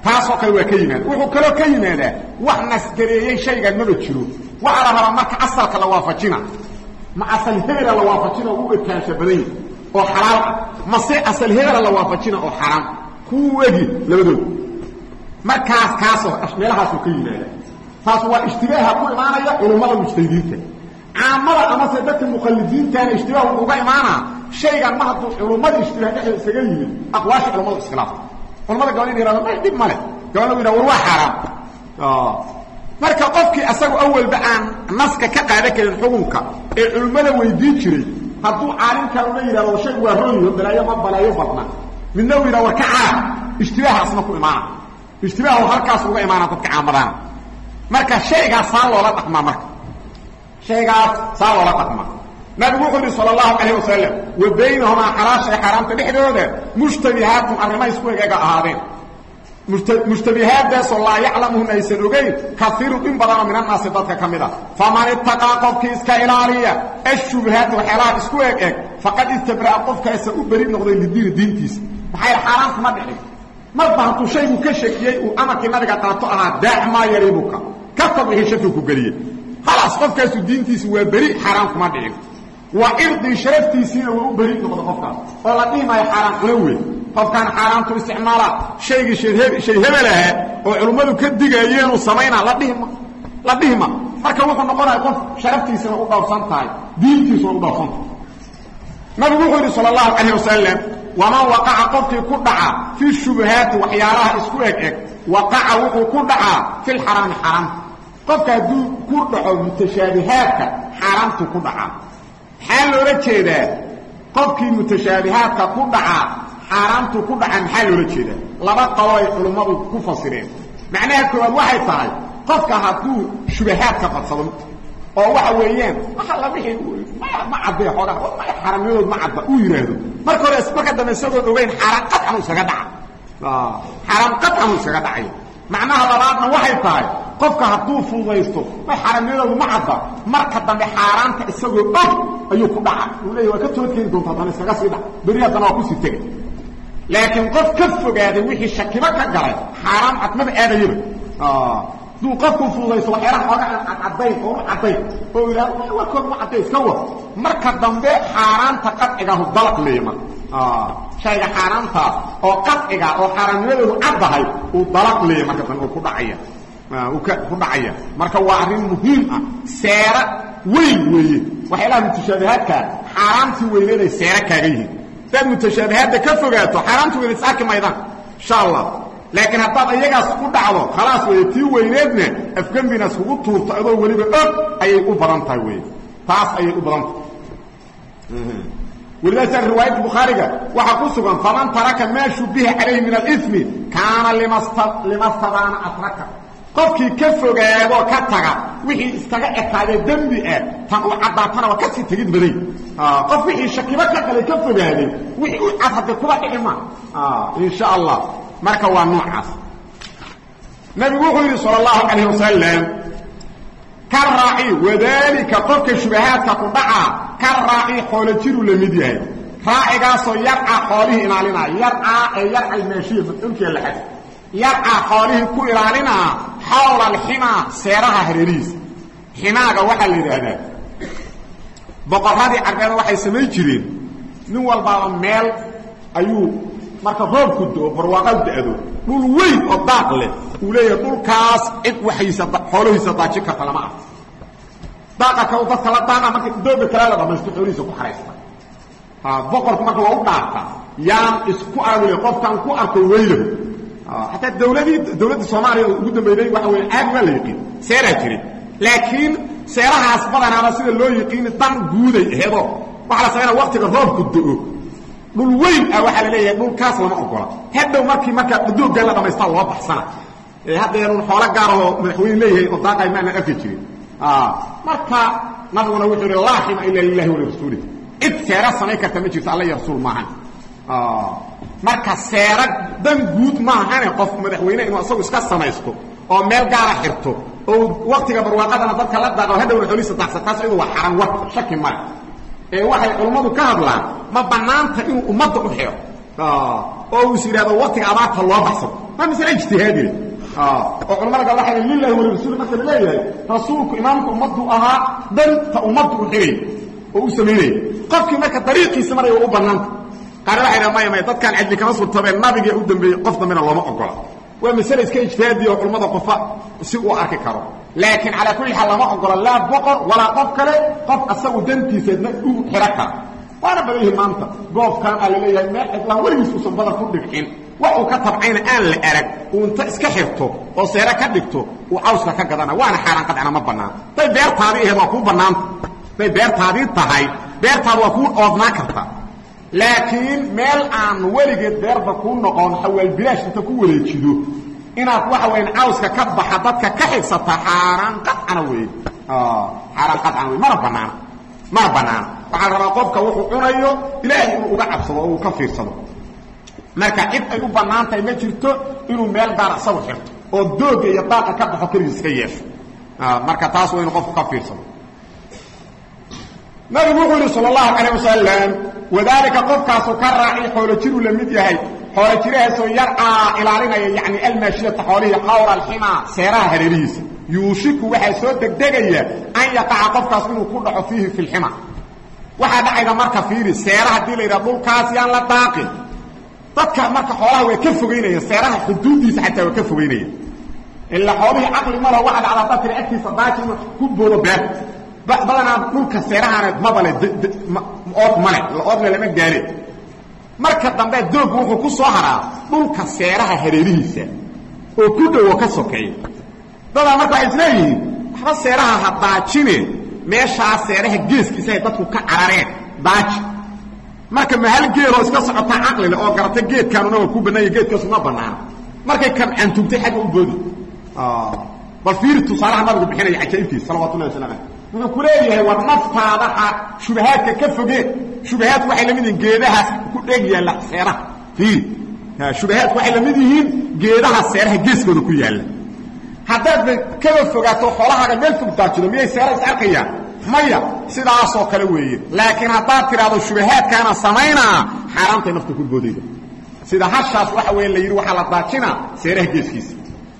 kaasoo kale waa ka yimaada wuxuu kaloo ka yimaadaa wax nasgareeyey shaygan maba jiro waxaa la rabaa marka asalka la waafajina ma asal hebela la waafajina u ekaansha badan yahay oo xalaal ah mase asal hebela la waafajina oo xaraam kuu egi labadood markaas kaasoo meelahaasuu ka yimaada taas waa ishtibaaha ku imaanaya culummada mujtahidiinta caamada amase dadka muqallidiintaana ishtibaahu uga imaanaa shaygan ma hadduu culummada ishtibaah dhexdeeda isaga yimid aqwaasha culummadu iskhilaafta culummada gabal in yihahdo may dhib male gabal lagu yidhahdo war waa xaaraam marka qofkii asagu awalba aan naska ka qaadan karin xukunka ee culummada weydiin jiray hadduu caalimkan una yidhahdo shaygu waa rooyo balaayo ma balaayo badna midna uu yidhahdo war ka caam ishtibaahaasna ku imaana ishtibaahu halkaas uga imaana dadka caamadaana marka shaygaas saa loola dhaqmaa marka shaygaas saa loola dhaqmaa nabigu wuxuu yidhi sala allahu calayh wasalam wa baynahumaa xalaasha ee xaaraamta dhexdooda mushtabihaatun arrimo isku egeega ahaadeen mushtabihaadaasoo laa yaclamuhuna aysan ogeyn kaiirun in badanoo min annaasi dadka ka mid a faman ittaqaa qofkii iska ilaaliya ashubhaat waxyaalaha isku eg faqad istabra'a qofkaasa u beri noqday lidiini diintiisa maxaa yidhi xaaraamta ma dhicin marba hadduu shaygu ka shakiyey uu amarkii nabiga qaato ahaa daac maa yariibuka ka tabixii shaki ku geliyey khalaas qofkaasu diintiisi waa beri xaaraam kuma dhicin waa irdii sharaftiisiina waa u beri noqda qofkaas oo la dhihi maayo xaaraan cuna wey qofkaan xaaraamtu isticmaala shaygii shay hebel ahaa oo culummadu ka digayeenuu samaynaa la dhihima marka wuxuu noqonaya qof sharaftiisina u dhowrsan tahay diintiisuna u dhowrsan tahay nabigu wuxuu yidhi sala allahu calayh wasalam waman waqaca qofkii ku dhaca fi shubahaati waxyaalaha isku eg waqaca wuxuu ku dhacaa fi lxaraami xaaraamta qofka hadduu ku dhaco mutashaabihaadka xaaraamtu ku dhacaa maxaa loola jeedaa qofkii mutashaabihaadka ku dhacaa xaaraamtu ku dhaca maxaa loola jeedaa laba qabo ay culummadu ku fasireen macnaha koowaad waxay tahay qofka hadduu shubahaadka badsado oo waxa weeyaan waxa la wixii ma cadday xoogaa ma xaaraamnimadood ma cadda uu yidhaahdo marka hore marka dambe isagoon ogeyn xaaraan qadcan uu iskaga dhaca xaaraam qadcan uu iskaga dhacayo macnaha labaadna waxay tahay qofka hadduu fududaysto ma xaaraamnimadoodu ma cadda marka dambe xaaraanta isagoo og ayuu ku dhaca uu leeyahy waa ka toodkeeni doonta haddana iskaga sii dhac beri haddana waa kusii tegay laakiin qof ka fogaaday wixii shakiba ka galay xaaraam cadmada aadayaba duu qofku fududaysto waxyaalaha xooga aan caddayn oo u caddayn oo yidhahdo warkood ma cadday iska war marka dambe xaaraanta qadcigahu dalaq leeya marka shayga xaaraamta oo qadciga oo xaaraamnimadoodu caddahay uu dalaq leeya marka dambe uu ku dhacaya marka waa arrin muhiim ah seera weyn weeye waxyaalaha mutashaabihaadka xaaraamtii weyneeday seera kaaga yihiin hadaad mutashaabihaadda ka fogaato xaaraamtii weyneed is arki maydaan insha allah laakiin haddaad iyagaas ku dhacdo khalaas weeye tii weyneedna afgembinaas kugu tuurto adoo weliba og ayay u badan tahay wey taas ayay u badan tahay welidaasa riwaayadda bukhaariga waxaa ku sugan faman taraka maa shubiha calayhi min alimi kaana lima stabaana atraka qofkii ka fogaadoo ka taga wixii iskaga ekaadee dembi ah tan uu caddaatana waa kasii tegid baday qof wixii shakiba ka qalay ka fogaaday wixii u cad hadda kuba dhici ma insha allah marka waa noocaas nabigu wuxuu yidhi sala allahu calayh wasalam ka raaci wadaalika qofka shubahaadka ku dhacaa ka raaci xoolo jiruu la mid yahay raacigaasoo yarcaa xoolihii ilaalinaa yarcaa ee yarcal maashiya mafcuulkiia la xad yarcaa xoolihii ku ilaalinaa xawla alximaa seeraha hareerihiisa ximaaga waxaa la yidhaahdaa boqorradii carbeeda waxay samayn jireen nin walbaaba meel ayuu marka roobku doo barwaaqal da'do dhul weyn oo daaq leh uu leeyahay dhulkaas cid waxaysa xoolahiisa daajin karta lama arko daaqa ka dadka la daaqa marka dooga kale la dhamaysto xoolihiisa ku xaraysta boqorku marka waa u dhaarta yaan isku aragay qofkan ku arko weylo hatta dawladda Soomaaliya ugu dambeeyay waxa weeye aad ma leeqin seera jiray laakiin seerahaas badanaaba sida loo yiqiin tan guuday heedo waxa la sameeyay waqtiga roobku doo dhul weyn waxa la leeyahay dhulkaas lama ogola hadhow marka dooga la dhamaysto loo baxsana hadda inuu xoolo gaar ah madaxweyne leeyahay oo daaqay ma arki jirin marka nabiguna wuxuu yiri laa hima illa lillahi wa rasuulihi id seera samay karta ma jirto alla iyo rasuul maahan marka seera dan guud maahan qof madaxweyne inuu asagu iska samaysto oo meel gaar ah xirto oo waqtiga barwaaqadana dadka la daaqo hadhow xoolihiisa daaqsataas iyadu waa xaran war shaki ma waxay culimadu ka hadlaan ma banaanta inuu ummadda u xiro oo uu siraado waqtiga abaarta loo baxsan ma misal ijtihaadi oo culimada qaar waxay lillahi wa rasuul marka leeyahay rasuulku imaamku ummaddu ahaa danta ummaddu u xiray oo u sameeyay qofkii marka dariiqiisa maray u banaanta qaar waxay ma dadkan ajli kama soo tabeen nabiga u dambeeyay qof damina looma ogola waa misal iska ijtihaadi oo culimada qofa si uu arki karo laakiin ala kulli hal lama ogola la boqor wala qof kale qof asagu dantiisa u xiraka waana barihi maanta goobkan ay leeyahay meel islaan warigiis u sanbada ku dhigin waxa uu ka tabcayna aan la arag uu inta iska xirto oo seera ka dhigto uu cawska ka gadana waana xaraan qadana ma banaan bay beertaadii ee waa ku banaan bay beertaadii tahay beertaadu waa ku oodnaa karta laakiin meel aan warigeed beerba ku noqon xawal bilaash inta ku wareejido inaad waxa weyn cawska ka baxa dadka ka xigsata xaraan qadana weey xaraan qadana weey ma banaan waxa rabaa qofka wuxuu cunayo ilaahay inuu uga cabsado oo uu ka fiirsado marka cid ay u banaantay ma jirto inuu meel gaar ah soo xirto oo dooga iyo daaqa ka baxo kaliis ka yeesho marka taas waa inuu qofku ka fiirsado nabigu wuxuu sallallahu alayhi wasallam wadaalika qofkaas ka raaci xoolo jiru la mid yahay xoolo jirahaas oo yarca ilaalinaya yani almaashiyata xoolihi qawra alhima seeraha hareerihiisa yuushiku waxa soo degdegaya an yaqaa qofkaas inuu ku dhaco fihi fil hima waxa dhacayda marka fiiri seeraha hadii la yiraahdo dhulkaas yaan la daaqin dadka marka xoolaha way ka fogeynayaan seeraha xuduudiisa xataa way ka fogeynayaan illa xoolihi aqli ma laha waxa dhacda dadka agtiisa daaqin ku boodo beer badana dhulka seeraha ma bale oo male lama gaari marka dambe doog wuxuu ku soo haraa dhulka seeraha hareerihiisa oo ku dhaw ka sokeeyo dada marka ay isleeyihiin waxba seeraha ha daajine meesha seeraha geeskiisa ay dadku ka carareen daaji marka mahal geero iska socota aqli oo garata geedkaanuna ku banay geedkaas ma banaan markay kam antugtay xag u boodi bal fiirtu salaha nabiga bixinay ajaybkiisa sallallahu alayhi wasallam wuxuu ku leeyahay war naftaada shubahaadka ka fogee shubahaad waxay la mid yihiin geedaha ku dheegaya la seeraha shubahaad waxay la mid yihiin geedaha seeraha geeskooda ku yaala haddaad kaba fogaato xoolahaaga meel fog daajido miyay seera is arkayaan maya sidaas oo kale weeye laakiin haddaad tiraahdo shubahaadkaana samaynaa xaaraantay nafta ku boodayda sida hashaas waxa weeye la yidhi waxaa la daajinaa seeraha geeskiisa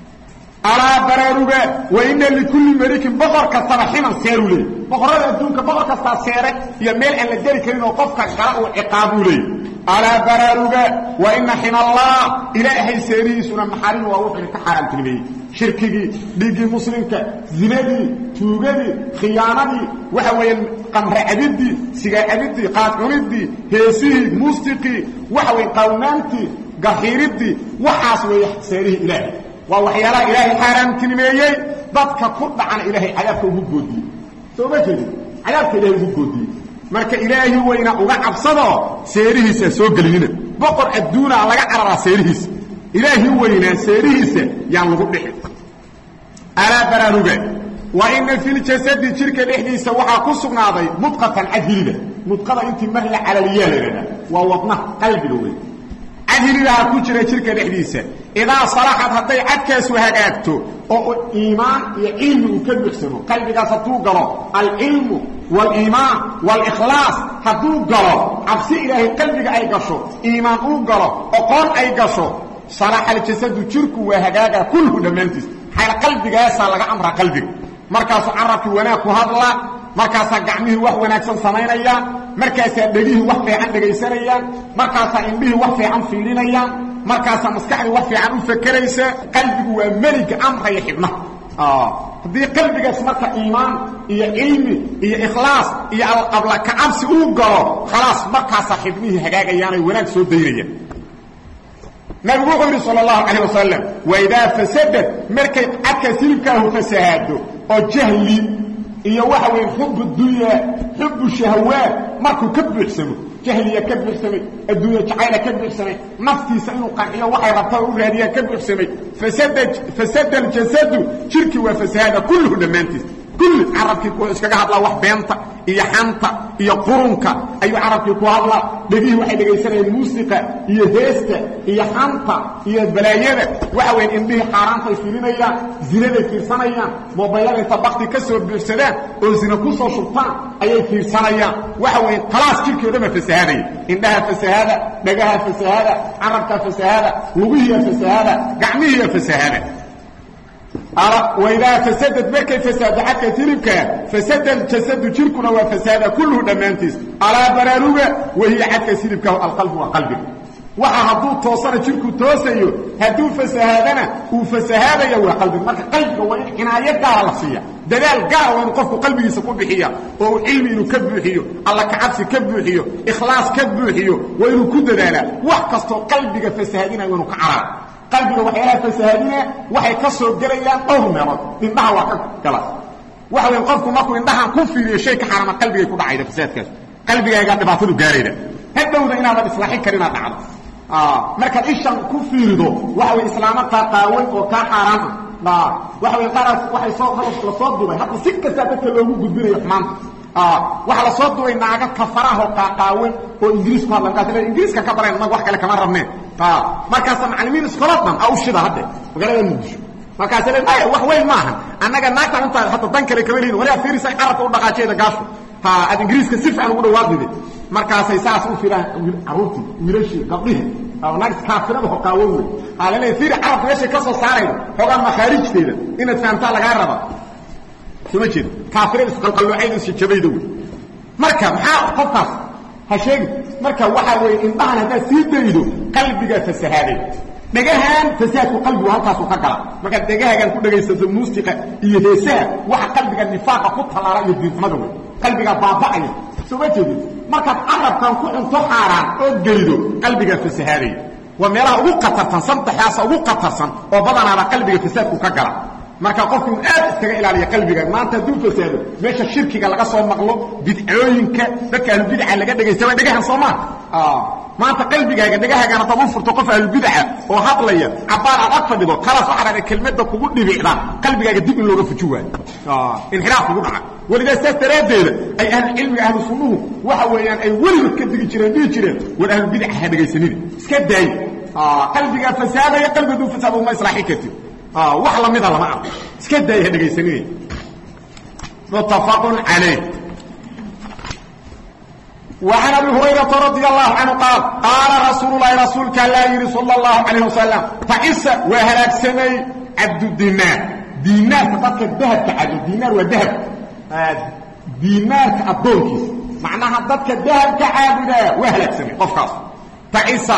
alaa baraaruga wa inna likulli malikin boqor kastaba ximan seeru leey boqorada adduunka boqor kastaa seere iyo meel aan la geli karin oo qofka kala uu ciqaabu leey alaa baraaruga wa inna xinallah ilaahay seerihiisuna maxarin waa wuxuu ka xaaraantinimay shirkigii dhiigii muslimka zinadii tuugadii khiyaanadii waxa weeyaan qamra cabidii sigaar cabidii qaad cunidii heesihii muusiqii waxa weey qawnaantii gaxiiridii waxaas weey seerihi ilaahay waa waxyaalaha ilaahay xaaraamtinimeeyay dadka ku dhacan ilaahay cadaabka ugu goodiyey soo ma jeedin cadaabka ilaahay ugu goodiyey marka ilaahay wayna uga cabsado seerihiisa soo gelinina boqor adduuna laga cararaa seerihiisa ilaahay wayna seerihiisa yaan lagu dhixin ala bararuga wa inna fil jasadi jirka dhexdiisa waxa ku sugnaaday mudqatan ajliba mudqada intii marla calaliyeelada waa wadna qalbiga weey ajlibaha ku jira jirka dhexdiisa idaa salaxad haday adkaas hagaagto oo iimaan iyo cilmi uu ka bixsano qalbigaas haduu galo al ilmu wal iimaan wal ikhlaas haduu galo cabsi ilaahay qalbiga ay gasho iimaan uu galo aqoon ay gasho salax al jasadu jirku waa hagaaga kullu dhamaantiis hayr qalbigaas laga amra qalbiga markaas arabki wanaag ku hadla markaas gacmihi wax wanaagsan sameeynaya markaas dhagihi wax fiican dhageysanaya markaas indhihi wax fiican fiirinaya markaas maskaxdi wax fiican u fakaraysa qalbigu waa maliga amra iyo xibna hadii qalbigaas marka iimaan iyo ilmi iyo ikhlaas iyo qabla ka cabsi uu galo خلاص markaas xibnihi hagaagayaan ay wanaag soo dayrayaan nabigu wuxuu sallallahu alayhi wasallam wa idha fasadat markay adka silibkaahu fasaado oo jahli iyo waxa weyn xubbu dunya xubbu shahawaat markuu ka buuxsamo jahliya ka buuxsamay adduunyo jacayla ka buuxsamay naftiisa inuu qanciyo waxay rabtaa u raadiyaa ka buuxsamay fasada al-jasad jirki wa fasada kullu dhamantis كل عربك كو اسكا هادلا wax beenta iyo xanta iyo qurunka ayu carabki ku hadla dhagii waxay dhageysanayeen muusiqa iyo heesta iyo xanta iyo balaayada waxa weyn indhihi xaraanta fiirinayaan zinada fiirsanayaan mobilada tabaqti ka soo buuxsadaan oo zina ku soo shubtaan ayay fiirsanayaan waxa weyn khalaas jirkeeda ma fasahaday indhaha fasahada dhagaha fasahada carabka fasahada lugihiya fasahada gacmihiya fasahada وإذا فسدت بركة فساد حتى تلك فسد الجسد جركنا وفساد كله دمانتيس على براروغة وهي حتى تلك القلب وقلبك وحهدو توصل جركو توسيو هدو فسهادنا وفسهاد يوى قلبك مركة قلبك وإنعاية قال لصية دلال قال وينقفك قلبك يسكون بحية وعلمي يكبه حيو الله كعبس كبه حيو إخلاص كبه حيو وينكو دلالا وحكستو قلبك فسهادنا وينكو عرام قلبك وحيالها فسهادنا وحي كسر جريان أو مرض إنها وحك كلاس وحي ينقفكم ماكو إنها كفر شيء كحرم قلبك يكون عايدة فساد كاش قلبك يقعد باطله جاريدة هدو ذا إنها بإصلاحي كرينا تعالى مركز إيشان كفر دو وحي إسلامك قاون وكحرم وحي يقارس وحي صوت حتى سكة ساتك اللي هو قدبير يحمان waxa la soo duway naaga kafaraha qaaqaawan oo ingiriis ku hadlan kaasina ingiriiska ka bareen wax kale kama rabneen markaas macallimiin iskooladna aw shida hadda magaalada muqdisho markaas ay wax weyn maahan annaga naagta inta hatta dan kale kawaliin wala fiirisay carabka u dhaqaajeeda gaasho ad ingiriiska si fiican ugu dhawaaqday markaas ay saas u fiiraan arunti wiilashi qabdhihi naag kaafirada qaawan weyn halay fiir carabka meesha ka soo saaray xogaa makharijteeda inaad fahamtaa laga raba suma jeed kaafirada qalqalooceed si jabaydo marka maxaa qofkaas ha sheegi marka waxa weey indhahan hada sii daydo qalbiga fasahaday dhagahan fasaadku qalbigu halkaas uu ka gala marka dhagahan ku dhageysato muusiqa iyo heesaha waxa qalbiga nifaaqa ku talaala iyo diintamada weey qalbiga baaba'ay suma jeed marka arabkan ku cunto xaraan oo gelido qalbiga fasahaday wa meelaha ugu qatartan santaxaasa ugu qatarsan oo badanaaba qalbiga fasaadku ka gala marka qofku aad iskaga ilaaliyo qalbiga maanta duu fasaado meesha shirkiga laga soo maqlo bidcooyinka dadka ahlu bidca laga dhageysto dhagahan Soomaal maanta qalbigaaga dhagahaaga tabu furto qof ahlu bidca oo hadlaya cabaar aad fadhido kala saxrana kelmadda kugu dhibicda qalbigaaga dib in looga fujuwaa inxiraaf ugu dhaca waliga sastareedeeda ay ahlu cilmiga ahlu sunnuhu waxa weeyaan ay waliba ka digi jireen war ahlu bidca ha dhageysanid iska daay qalbiga fasaadaya qalbigu fasaado ma islaaxi kartid وحلا ميدا لما أعرف اسكده يهدقي سنين متفق عليه وعن أبي هريرة رضي الله عنه قال رسول الله رسولك الله صلى الله عليه وسلم فعس وهلاك سمي عبد الدينار دينار فقط الذهب كعبد الدينار والذهب دينار كأبدونكيس معناها ضدك الذهب كعبد وهلاك سمي قفقاص فعس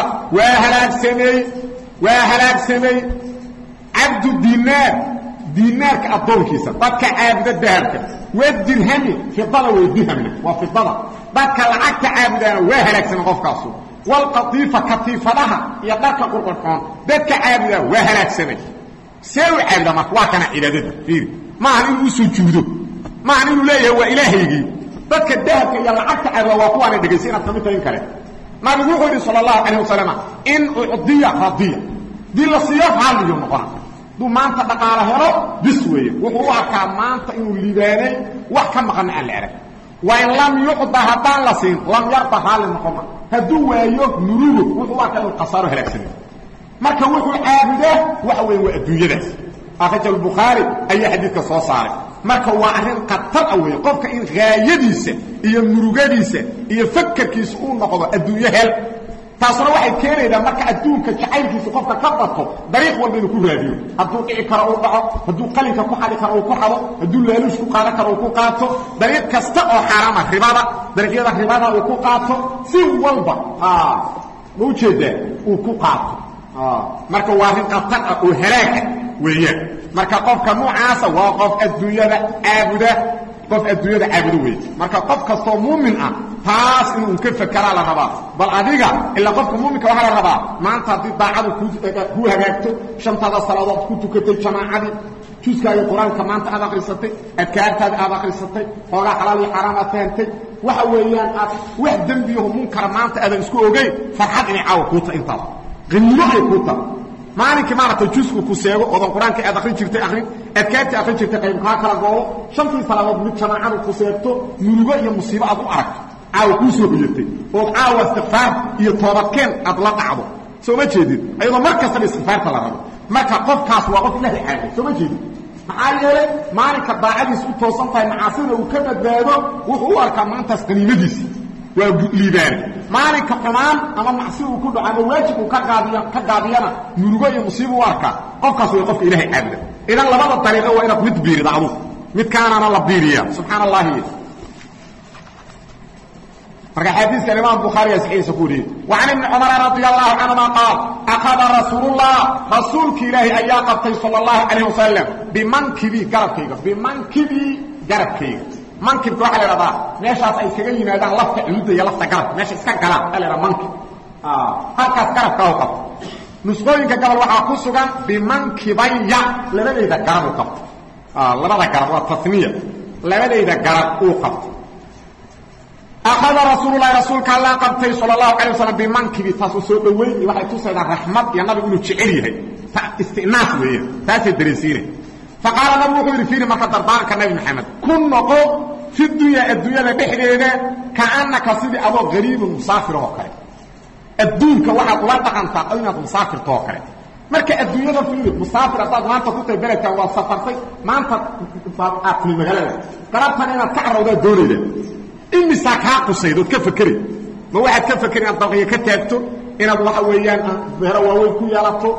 وهلاك سمي عبد الدينار دينار كأبدونكيس ضدك عبد الذهب والدرهم في الضلع والدرهم وفي الضلع ضدك العك عبد وهلاك سمي قفقاص والقطيفة كطيفة لها يقاك قرقرقان ضدك عبد وهلاك سمي سوي عبد مكواكنا إلى ذلك ما عنه سجوده ما عنه لا هو إلهي ضدك الذهب يلعك عبد وقوانا دقيسين التمتين كلام ما بيقول صلى الله عليه وسلم إن أعطية قضية دي لصياف عالي يوم قرآن دو ما أنت تقال هرو بسوية وهو كمان إنه الليباني وحكم غنى العرب وإن لم يقضى هدان لسين لم يرضى حال المقامة هدو ويوك نروه وهو كان القصار هلاك سنين marka wuxuu caabudaa waxa weey waa adduunyadaas akhajal bukhari ay xadiidka soo saaray marka waa arin qatar away qofka in gaayadiisa iyo murugadiisa iyo fakarkiisa uu noqdo adduunyo hel taasna waxay keenaydaa marka adduunka jacaylkiisa qofka ka bato dariiq walba inuu ku raadiyo hadduu dhici karo uu dhaco hadduu qalinka ku xadi karo uu ku xado hadduu laaluush ku qaadan karo uu ku qaato dariiq kasta oo xaraama ribada dariiqyada ribada uu ku qaato si walba uu jeeda uu ku qaato marka waa rin qatar oo halaaka weeyaan marka qofka noocaasa waa qof adduunyada caabuda weey marka qof kasto muumin ah taas inuu ka fakara la rabaa bal adiga illa qofka muuminka waxa la rabaa maanta hadii daacadu ku hagaagto shantada salaadood ku tukatay jamaacadi juuskaaga quraanka maanta aad akhrisatay adkaartaada aad akhrisatay hooga xalaal iyo xaraam aad fahamtay waxa weeyaan aad wax dambiyo munkar maanta aad isku ogeey farxad inay caaw ku ta inta قنية كوتا maalinka maarata jusku ku seego oo quraanka aad akhrin jirtay adkaati akhrin jirtay qayb ka kala goobo shantii salaadood mid jamaacadu ku seegto murugo iyo musiibo aad u aragto aaw ku soo hiyatay oo aaw istighfar iyo toobadkeen aad la dhacdo soo ma jeedid ayadoo markasta istighfarta la rabo marka qofkaas waa qof ilaahay caadi soo ma jeedid maxaa yeelay maalinka daacadiis u toosan tahay macaasina uu ka badbaado wuxuu u arkaa maantaas qaniimadiisa waa liibaan maalinka xumaan ama macsi uu ku dhaco ama waajib uu ka qaadiyana murugo iyo musiibo u arkaa qofkaas waa qofka ilaahay caabida idan labada dariiqo waa inaad mid biirida adu mid kaanana la biiriya subxaanallahi marka xadiiska Imam Bukhari saxiixa ku wariyay wa an ibn Umar radiyallahu anhu qaal aqada rasulullah rasuulki ilaahi ayaa qabtay sallallahu alayhi wasallam bimankibi garabkayga mankibka waxa la yiraahdaa meeshaas ay kaga yimaadaan lafta culuda iyo lafta garab meesha iska galaan la yiraahdaa mankib halkaas garabka oo qabto nusqooyinka gabal waxa ku sugan bimankibaya labadayda garab u qabto labada garab waa tasniya labadayda garab uu qabto أخذ رسول الله رسولك الله قبطي صلى الله عليه وسلم بمنكبي تاسو سو دوين waxay tusaydaa rahmad iyo nabi inuu jecel yahay istinaas weeye taasi darisiine faqala nabi wuxuu fiiri marka darbaanka nabi maxamed kun noqo fi dunya la dhexdeeda kaanaka sidi abo gariib musaafir oo kale adduunka waxa ula dhaqanta inaad musaafir too kale marka adduunyada fiiri musaafir aad maanta ku tay beledka waa safartay maanta aad magaalada qarabtan inaad ka carowda doonayda إني ساكاق السيد كفكري ما واحد كفكري أن طبقية كتابته إن الله ويان بهرواوي كيالته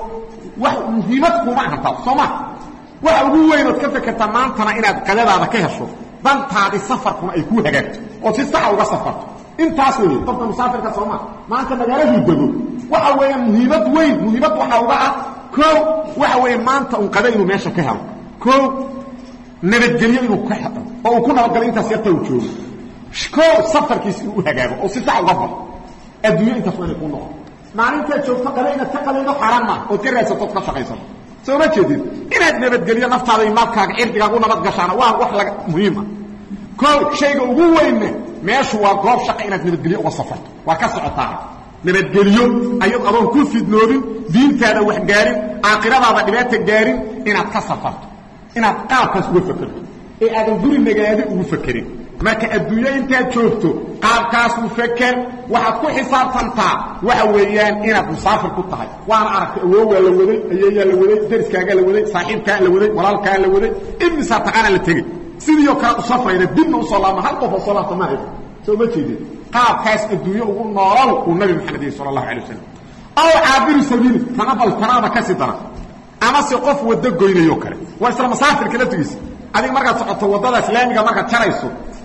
ومهمتكم معها طبعا وأبوين كفكر تمام تنا إن قلال هذا كهشو بنت هذه السفر كنا يكون هجت وتستحى وسفر أنت أصلي طبعا مسافر كسمع ما أنت مجالس يدلو وأبوين مهمت وحوضع كو وأبوين ما أنت انقذين ماشى كهم كو نبتجليه كهم أو كنا بقول أنت سيرته وشوف شكو سفر كيس وهجابه او سيسع غبر ادويه انت فين يكون معنى انت تشوف قلينا تقلينا حرام او تريسه تطق شقيسه سو ما جديد ان نبد غليه نفتاده مالكاga cirdiga u nabad gashaana waa wax laga muhiima ko shayga ugu weyn meeshu waa goob shaqo inaad nabad galiyo uga safarto waa ka socotaa nabad galiyo ayad adoon ku fidnoodin diintaada wax gaarin aakhiradaada dhibaato gaarin inaad ka safarto inaad qaabkaas uga fakarto ee aad guri nagaadi ugu fakirin marka adduunyo inta joogto qaabkaas u fakar waxa ku xisaabtantaa waxa weeyaan inaad musaafir ku tahay waan aragtay awoowa la waday ayeeyaa la waday dariskaaga la waday saaxiibka la waday walaalka la waday ibsa taqana la tagay sidoo kale u safrayna dibna u salaama hal qof salaata ma hayso soo ma jeedin qaabkaas adduunyo ugu noolal uu nabi maxamed sallallahu alayhi wasallam aw aabiru sabiil tanabal tanaba kasi dara ama si qof wada goynayo kale waa isla musaafir kala tagis adiga marka socoto wadada islaamiga marka jarayso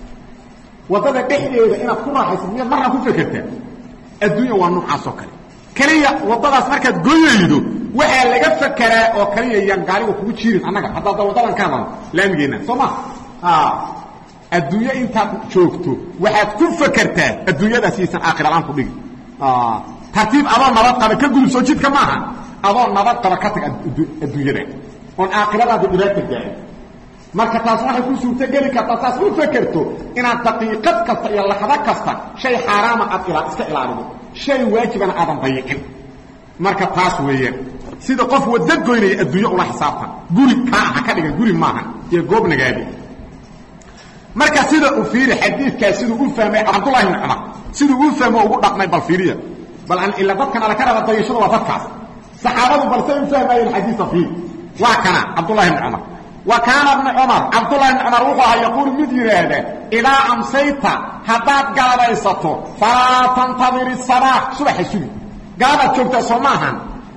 wadada dhexdeeda inaad ku raaxayso mid marna ku fikirtaa adduunyo waa noocaas oo kale kaliya wadadaas markaad goyaydo waxa laga fakaraa oo kaliya yan gaariga kugu jirin annaga hadda wadadan ka hadal laamigeena Soomaa adduunyo intaad joogto waxaad ku fakartaa adduunyada siisan aakhiraan ku dhigi tartiib adoo nabad qaba ka gudub soo jidka maaha adoo nabad qaba ka tag adduunyada on aakhirada dhibaato gaaray marka taas waxay ku suurta gali kartaa taas u fakarto inaad daqiiqad kasta iyo laxda kasta shay xaraam ah iska ilaalido shay waajibana aadan dayicin marka taas weeyaan sida qof wada goynay adduunyo ula xisaabtan guri ka dhigan guri maaha ee goob nagaadi marka sida u fiiri xadiidka sida uu fahmay Abdullah ibn Umar sida uu fahmay ugu dhaqmay bal fiiriya bal an illa dadkan ala karada dayashada waa dadkaas saxaabadu bal say fahmayeen xadiidka fiiri waa kana Abdullah ibn Umar وكان ابن عمر عبد الله بن عمر وهو يقول مدير هذا إذا أمسيت هدات قاليسته فلا تنتظر الصباح صبح السبي قالت شفت سماها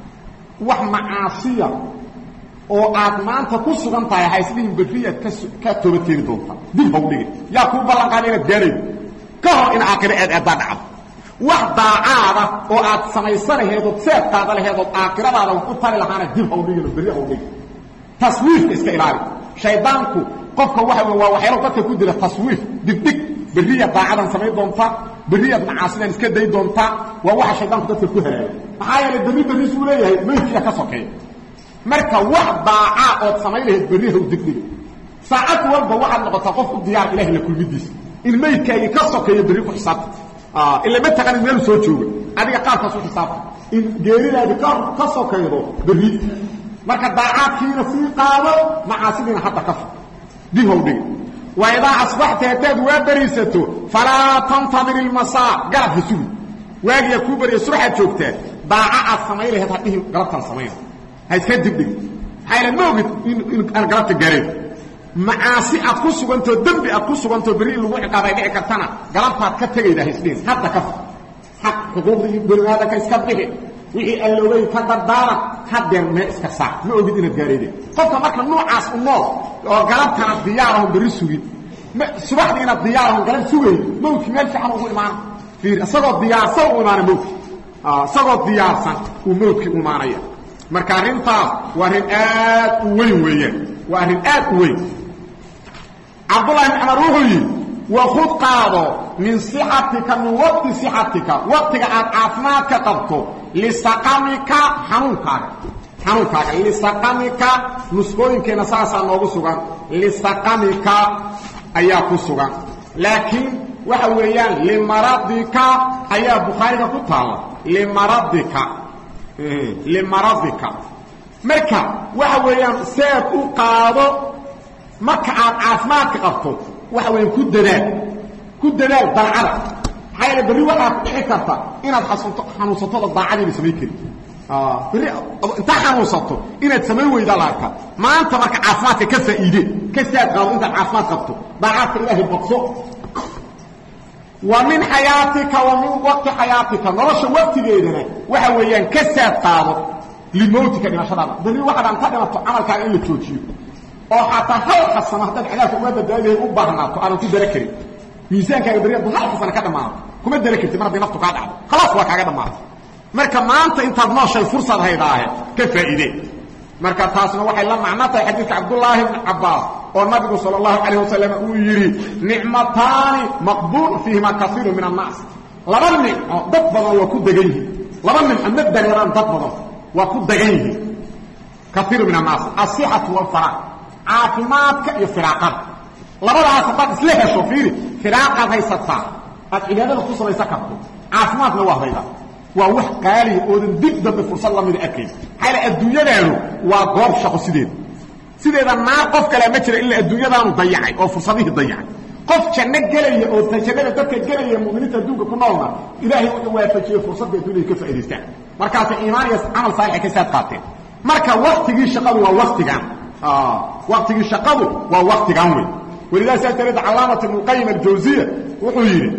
ومعاصية وقد ما أنت كسر أنت يا حيثين برية كتبتين دونتا دي بولي يا كوبا لقانين الدارين كهر إن آخر أدعب وحدا عادة وقد سميسر هذا تسيب هذا هذا آخر هذا وقلت لها دي بولي برية بولي تصويف استقراري شيطانكو قفك وحيرو قد تكون دي التصويف دك بالرية باعدا سمي دونتا بالرية معاصلة اسكا دي دونتا ووحا شيطانكو قد تكون هلاي محايا للدميد بالرسولية ميكي كسوكي مركا واحد باعا قد سمي له بالرية ودك دي ساعات والبا واحد نغطاقف الديار إلهي لكل مديس الميكي كسوكي بالرية حساب إلا متى كان الميلو سوچوه هذه قارفة سو حساب in geeridaadi ka sokaydo berri marka daacadkiina sii qaado macaasidiina hadda ka fog dib howdhig وإذا أصبحت هتاد وابريسته فلا تنتظر المساء قرب هسوي واجي يكوبر يسرح جوجته ضاعة السمايل هتحديه قربت السمايل هيسدد لك هاي الموجود أنا قربت الجريد معاصي أتكسو وأنت دنبي أتكسو وأنت بريء الوحي قابعي كرتنا قربت هتكتغي ده هسلين حتى كفر حق حقوق يقول هذا كيسكبه وحي اللوغي كدر دارك حدر ما اسكساع موجود إن الجريد قلت مركا نوعاس النور وقلبتنا الديارهم برسوي صباح دينا الديارهم قلب سوي ممكن يلفي حموه معنا في صغط ديار سوء معنا ممكن صغط ديار سن وممكن معنا مركارينتا وهرئات وين وين وهرئات وين عبد الله بن عمر روحي وخذ قاضو من صحتك من وقت صحتك وقتك عافماتك قبطو لسقامك حنوكاك لسقامك نسكوين كنا ساسا نوغو سوغان لسقامك اياكو سوغان لكن وحويان لمرضك ايا بخاري كتالا لمرضك مركا وحويان سيد قاضو مركا عافماتك قبطو وحويان كدلال دلعرة حيالي بري وحاك بحكرتا إناد حنوصتو الضاعاني بسميكري انت حنوصته إنه تسميه إذا لارك ما أنت مرك عافماتك كفة إيدي كسيات غاو أنت عافمات قبطه ضاعات الله البطسو ومن حياتك ومن وقت حياتك نرش وقت جيدنا وحويان كسيات قاضو لموتك لما شاء الله دليل واحد أن تقدم عملك عن اللي تشوتيه وحتى حلق السماحة الحياة وماذا دليل أبهنا أنا تدركري ميزانك يبريد بحلق سنة كده معه كما تدركري مرضي نفسك قاعد خلاص واك كده معه marka maanta inta nooshay fursad haydahay ka faa'iiday marka taasna waxay la macnaatay xadiiska Abdullah ibn Abbas oo nabiga sallallahu alayhi wasallam uu yiri ni'matani maqbul fiihima kathiru min an-nas laba nicmo dad badan waa ku dagan yihiin laba nicmo dareeran dad badan waa ku dagan yihiin kathiru min an-nas as-sihhatu wal farah caafimaadka iyo firaaqad labadaas dad isla hesho fiiri firaaqad haysata ad cibaadada ku samaysa karto caafimaadna waa hayda ووح قالي اودن دب دب فرصه الله مid akay xal adduunyadaanu waa goob shaqo sideeda ma qof kale ma jira illa adduunyadaanu dayacay oo fursadihi dayacay qof janna galay oo tajannada dadka galay mu'miniinta adduunka ku noolna ilaahay uu waafajiyay fursadda inay ka faa'iideystaan markaas iimaaniga amal saalix ka saad qaateen marka waqtigii shaqadu waa waqtigan waqtigii shaqadu waa waqtigan weey walidaa saartay علامه القيم الجوزيه وحيري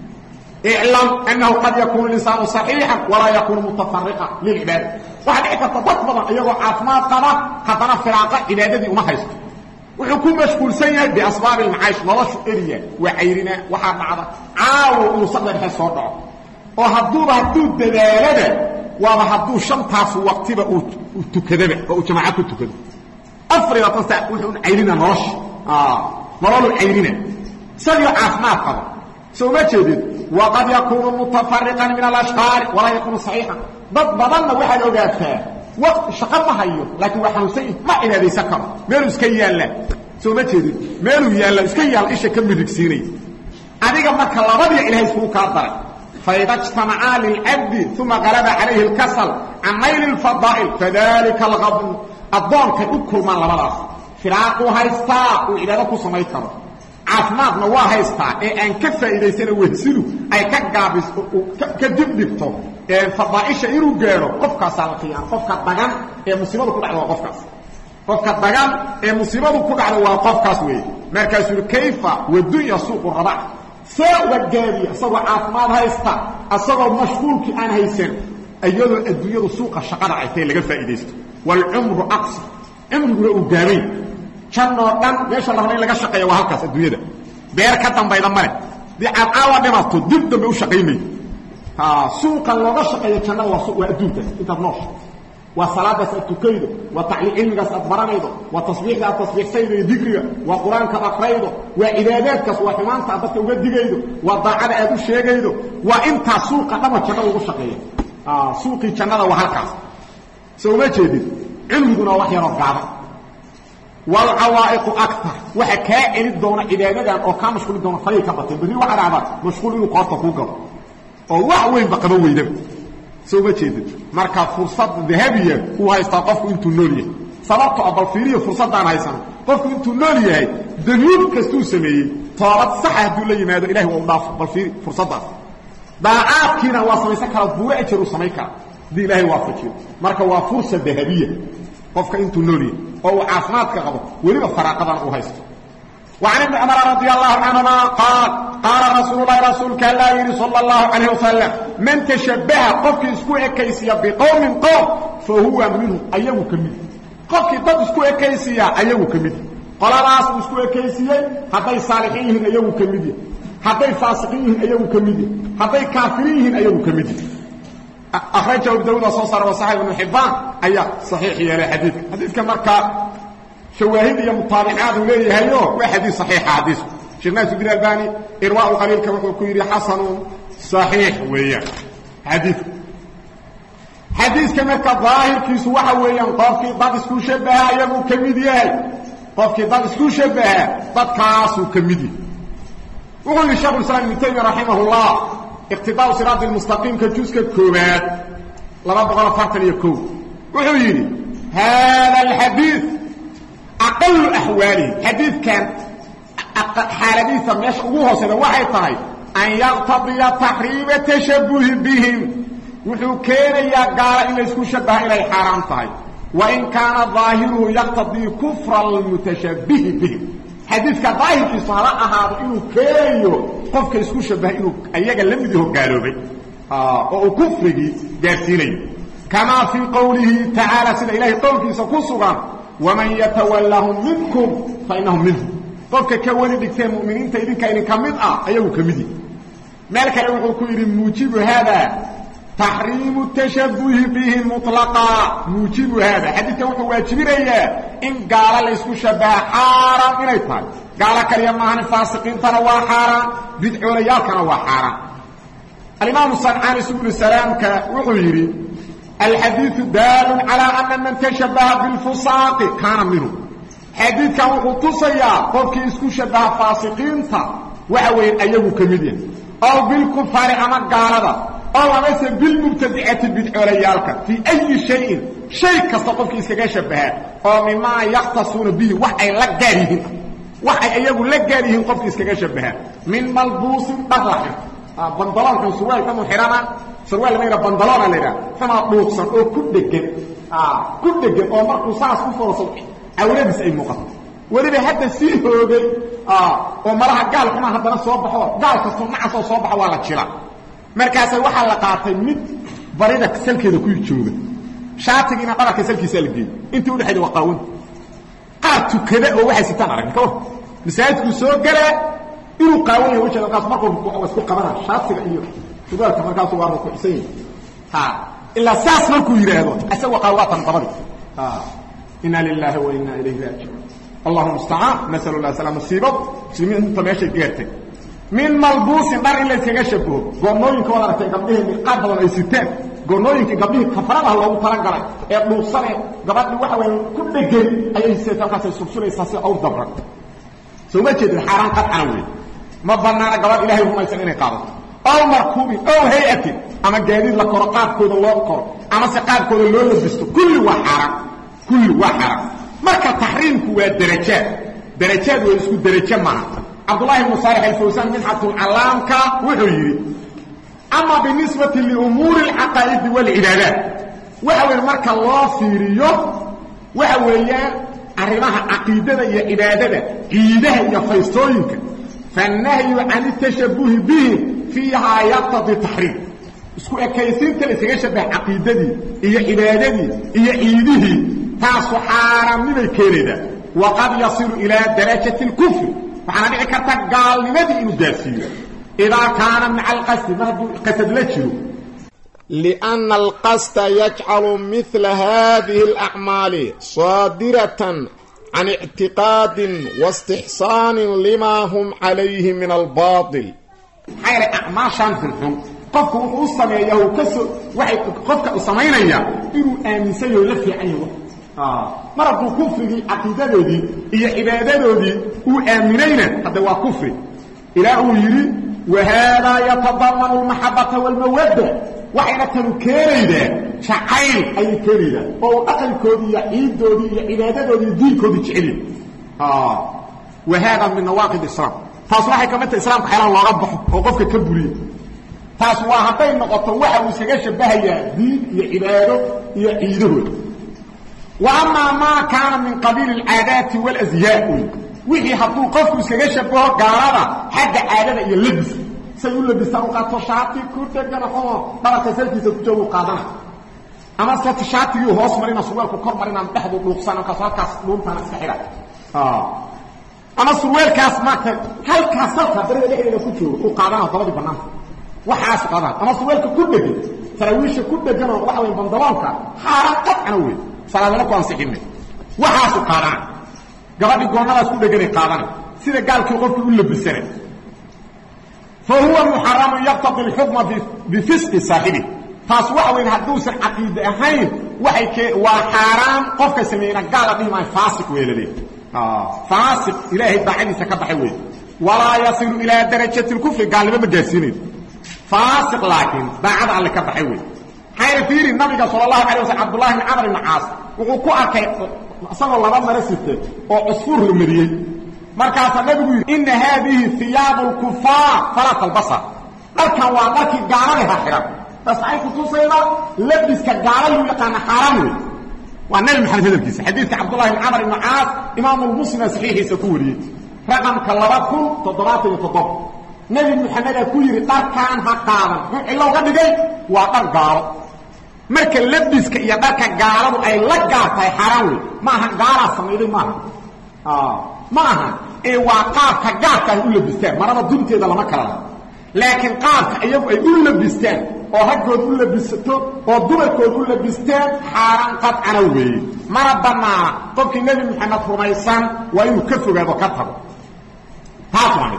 اعلم انه قد يكون الانسان صحيحا ولا يكون متفرقا للعباده واحد يتطبق ايغو عافمات قبا حتى فراقه عبادتي وما هيست وحكم مشغول سيئ باسباب المعاش نلش اريا وعيرنا وحا معدا عاو وصدر حسو دعو او هدو ددالده وما هدو شنتاس وقتيبه او تكدبه او جماعه تكدبه افرض تنسى وحن عيرنا نلش مرالو عيرنا سيئ عافمات قبا سو ما جديد وقد يكون متفرقا من الاشخاص ولا يكون صحيحا بدلنا واحد اوغاتا وقت شقه هيو لكن واحد سيء ما الى ذي سكر ميلو اسكيالا سو ما جديد ميلو يالا اسكيال ايش كمدكسيني اديغا marka labadii ilaahay isku ka daray فاذا اجتمع للعبد ثم غلب عليه الكسل عن نيل الفضائل فذلك الغبن الضون كدكل ما labadaas firaaqo haysta oo ilaahay ku sameey karo عافمادنا waa haystaa ee aan ka faa'iideysana wehsilu ay ka gaabisto ka dibdibto ee fadaaisha inuu gaaro qofkaas la qiyaam qofka dagan ee musiibadu ku dhacdo qofka dagan ee musiibadu ku dhacdo waa qofkaas weey markaas uu kayfa wadunya suuq raba soo wadaagay asagoo caafimaad haysta asagoo mashquulki aan haysan ayadoo adduunyadu suuqa shaqada ay tahay laga faa'iideysto wal umru aqsa umru uu gaaray janno dhan meesha la rabay laga shaqeeyo waa halkaas adduunyada beer ka dambayda mare di aawa dhimato dib dambe u shaqeynay suuqa looga shaqeeyo janno waa suuq adduunka inta noosh wa salaadaas tukaydo wa ta'liim ilmigaas adbaranaydo wa tasbiixda tasbiixsaydo dhikriga wa quraanka aqraydo wa ibaadaadkaas wa ximaanta dadka uga digaydo wa daacada aad u sheegaydo wa inta suuqa dhama janno ugu shaqeeyo suuqi jannada waa halkaas soo ma jeedid ilmiguna wax yar oo gaaba والعوائق اكثر وحكائل دون عبادتان او كان مشغول دون فريق كبطين بري وحرابات مشغول انه قاطه كو غلو او واخ وين بقبا ويدب soo ma jeedin marka fursad dahabiya uu haysta qofku intuu nool yahay sababtoo abal fiiriyo fursadaan haysan qofku intuu nool yahay danuub kastuu sameeyay toobad sax ah duu la yimaado ilaahay waa u dhaaf bal fiiri fursadaas daa'aadkiina waa samaysan kara buuro ajar u samayn kara dii ilaahay waafajiyo marka waa fursad dahabiya qofka intuu nool yahay oo uu caafimaadka qabo weliba faraaqadan uu haysto وعن ابن عمر رضي الله عنهما قال رسول رسولك الله صلى الله عليه وسلم من تشبه قفك اسكو اكيسيا بقوم قوم فهو منه ايوه كمد قفك ضد اسكو اكيسيا ايوه كمد قال راس اسكو اكيسيا حتى صالحين ايوه كمد حتى فاسقين ايوه كمد حتى كافرين ايوه كمد اخرجه ابو داود وصحيح ابن حبان ايا صحيح يا حديث كما شواهد يا مطابعات وليه هيو وحديث صحيح حديث شيخنا سيدنا الألباني إرواء القليل كما كيري حسن صحيح ويا حديث كما كظاهر كيس waxa weeyaan qofkii dad isku shabaha ayagu kamid yahay qofkii dad isku shabaha dadkaas uu kamid yahay wuxuu shaykh al-islam ibn taymiyyah rahimahullah iqtidaa siraat al-mustaqim ka juska koobaad 241 wuxuu yiri hada al-hadith أقل أحواله حديث كان حالديثا مش أقوه سنة واحد طهي أن يقتضي تحريم تشبه بهم وحو كان يقال إلا يسكو شبه إلى حرام طهي وإن كان ظاهره يقتضي كفر المتشبه بهم حديث كان ظاهر في صلاة هذا إنه كان قفك يسكو شبه إنه أيها لم يده قالوا بي وكفره جارسيني كما في قوله تعالى سيد إلهي قولك يسكو صغام ومن يتولهم منكم فإنهم منهم قفك كوني دكتين مؤمنين تيدين كاين كمد أيوه كمدي مالك لو كيري موجب هذا تحريم التشبه به مطلقا موجب هذا حديث وحو واجبيريا إن قال ليسكو شبه حارام إليطان قال كريمان فاسقين تنوى حارام بدعو ريال كنوى حارام الإمام الصنعاني سبل السلام كوحو يري الحديث دال على أن من تشبه بالفساق كان منه حديث كان قطصيا قفك يسكو شبه فاسقين وحوين أيه كمدين أو بالكفار أما قالبا أو مثل بالمبتدعة بالعريالك في أي شيء كستقفك يسكو شبه أو مما يختصون به وحي لقاريهم وحي أيه لقاريهم قفك يسكو شبه من ملبوس بغلق بنطلان كان سروال كانوا حراما سروال لما يرى بنطلان لنا فما بوكسا او كدقن او مركو ساس كفر صبحي او لبس اي مقطع ولبا هذا سيه هوغي او مرها قال كما هدنا صوبحوا قال كسو نعسو صوبحوا ولا جيرا markaas waxa la qaatay mid barida salkeeda ku jooga shaatigiina qaraka salkiisa la geeyay intii u dhaxay waqaawin qaatu kada oo waxa sitaan arag ka misaajidku soo galay inuu qaawan yahay wajada qaas markuu ku isku qabana shaatiga iyo sidoo markaas waa ku xisay illa saas markuu yiraahdo asaga qaawatan qabadi inna lillahi wa inna ilayhi raaji'un allahumma musta'an nasallu allah salama sibab simin tameesha geertay min malbus dar ila iskaga shabaho goonooyinka wada aragtay gabdhaha qaab badan ay siteen goonooyinka gabdhaha kafarada loogu talagalay ee dhuuqsane gabadhu waxa weyn ku dhagan ayay seetaan ka subsunaysa si aw dabra soo ma jeedin xaraan qad anawi ما بنانا قبل إلهي هم يسألين قابل أو مركوبي أو هيئة أما جديد لقرقات كود الله قر أما سقات كود الله لبسته كل وحرام مركا تحريم كوا درجات ويسكو درجات معه عبد الله بن صالح الفوزان من حتى العلامك وحيري أما بالنسبة لأمور العقائد والعبادات وحوي مركا الله سيريو وحوي أرمها عقيدة يا عبادة عيدها يا فيستوينك فالنهي عن التشبه به فيها يقتضي التحريم اسكو اكيسين تلسغا شبه عقيدتي هي عبادتي هي عيده تاسو حرام ني كيريدا وقد يصل الى درجه الكفر فانا ذكرت قال لماذا يداسيه اذا كان مع القصد ما قصد لجلو لان القصد يجعل مثل هذه الاعمال صادره عن اعتقاد واستحسان لما هم عليه من الباطل حير اعماشان في الحكم قفك وصميه كسو waxay qofka u sameeynaya inuu aaminsan yahay la fiican maradu kufri aqiidadoodii iyo cibaadadoodii uu aaminayna hada waa kufri ilaahu yiri wa hada yatadammanu al-mahabbata wal mawadda waxayna tanu keenaydeen jacayl ayay keenaydeen oo dhaqankoodii iyo ciidoodii iyo cibaadadoodii iyo diinkoodii jeceliin وهذا من نواقض الإسلام تصلحي كمان الإسلام حيلا الله ربح وقفك كبولي تاسوا هطين نقطة واحد وسيقاش بها دين يعباده يعيده وأما ما كان من قبيل العادات والأزياء وحي حطوه قفك وسيقاش بها قارارة حد عادة يلبس سيقول لبس أوقات شاطي كورتك جنحوه بارك سلتي سكتوه قادنا أما سلت شاطي يوهوس مرينا سوالك وكر مرينا نتحضو بلوكسان وكسالك نونتان السحرة أما سروال كاس ماكا هل كاسلك بريد لحينا كتشو وقادنا طلبي بنامك وحاس قادنا أما سروالك كل دي سراويش كل جنة وحوين بندوانك حارقت عنوي صلاة لك وانسحيني وحاس قادنا قبل يقولنا لا كل جنة قادنا سيدة قال كي قلت كل بالسنة فهو محرم يقتضي الحكم بفسق صاحبه فاسوح وين هدوس العقيدة هين وحرام قفك سمينا قال به ما فاسق ويلدي فاسق إلهي بعيني سكبحوي ولا يصل إلى درجة الكفر قال لما مجاسينين فاسق لكن بعد على كبحوي حين فيري النبي صلى الله عليه وسلم عبد الله بن عمرو بن العاص وقوكو أكي صلى الله عليه وسلم وعصفور المريء مركز النبي يقول إن هذه ثياب الكفار فلا تلبسها لكن وعندك قالها حرام بس عيكو تصيبا لبس كقال يقان حرامي وأنا محل هذا الكيس حديث عبد الله بن عمرو بن العاص إمام المسلم صحيح سكوري رقم كلابكم تضرات يتضب نبي محمد كوري طار كان هقاما إلا وقد جاي وطار قال مركل لبس كيدك قالوا أي لقات أي حرامي ما هقارا سميري ما إيه وقاف كقاف يقول لبستان مرة دمت إذا لما كلا لكن قاف يقول لبستان oo haggood u labisato oo dumarkood u labistaan xaaraan qadcana weeye marabana qofkii nabi maxamed rumaysan waa inuu ka fogaado ka tago taas waa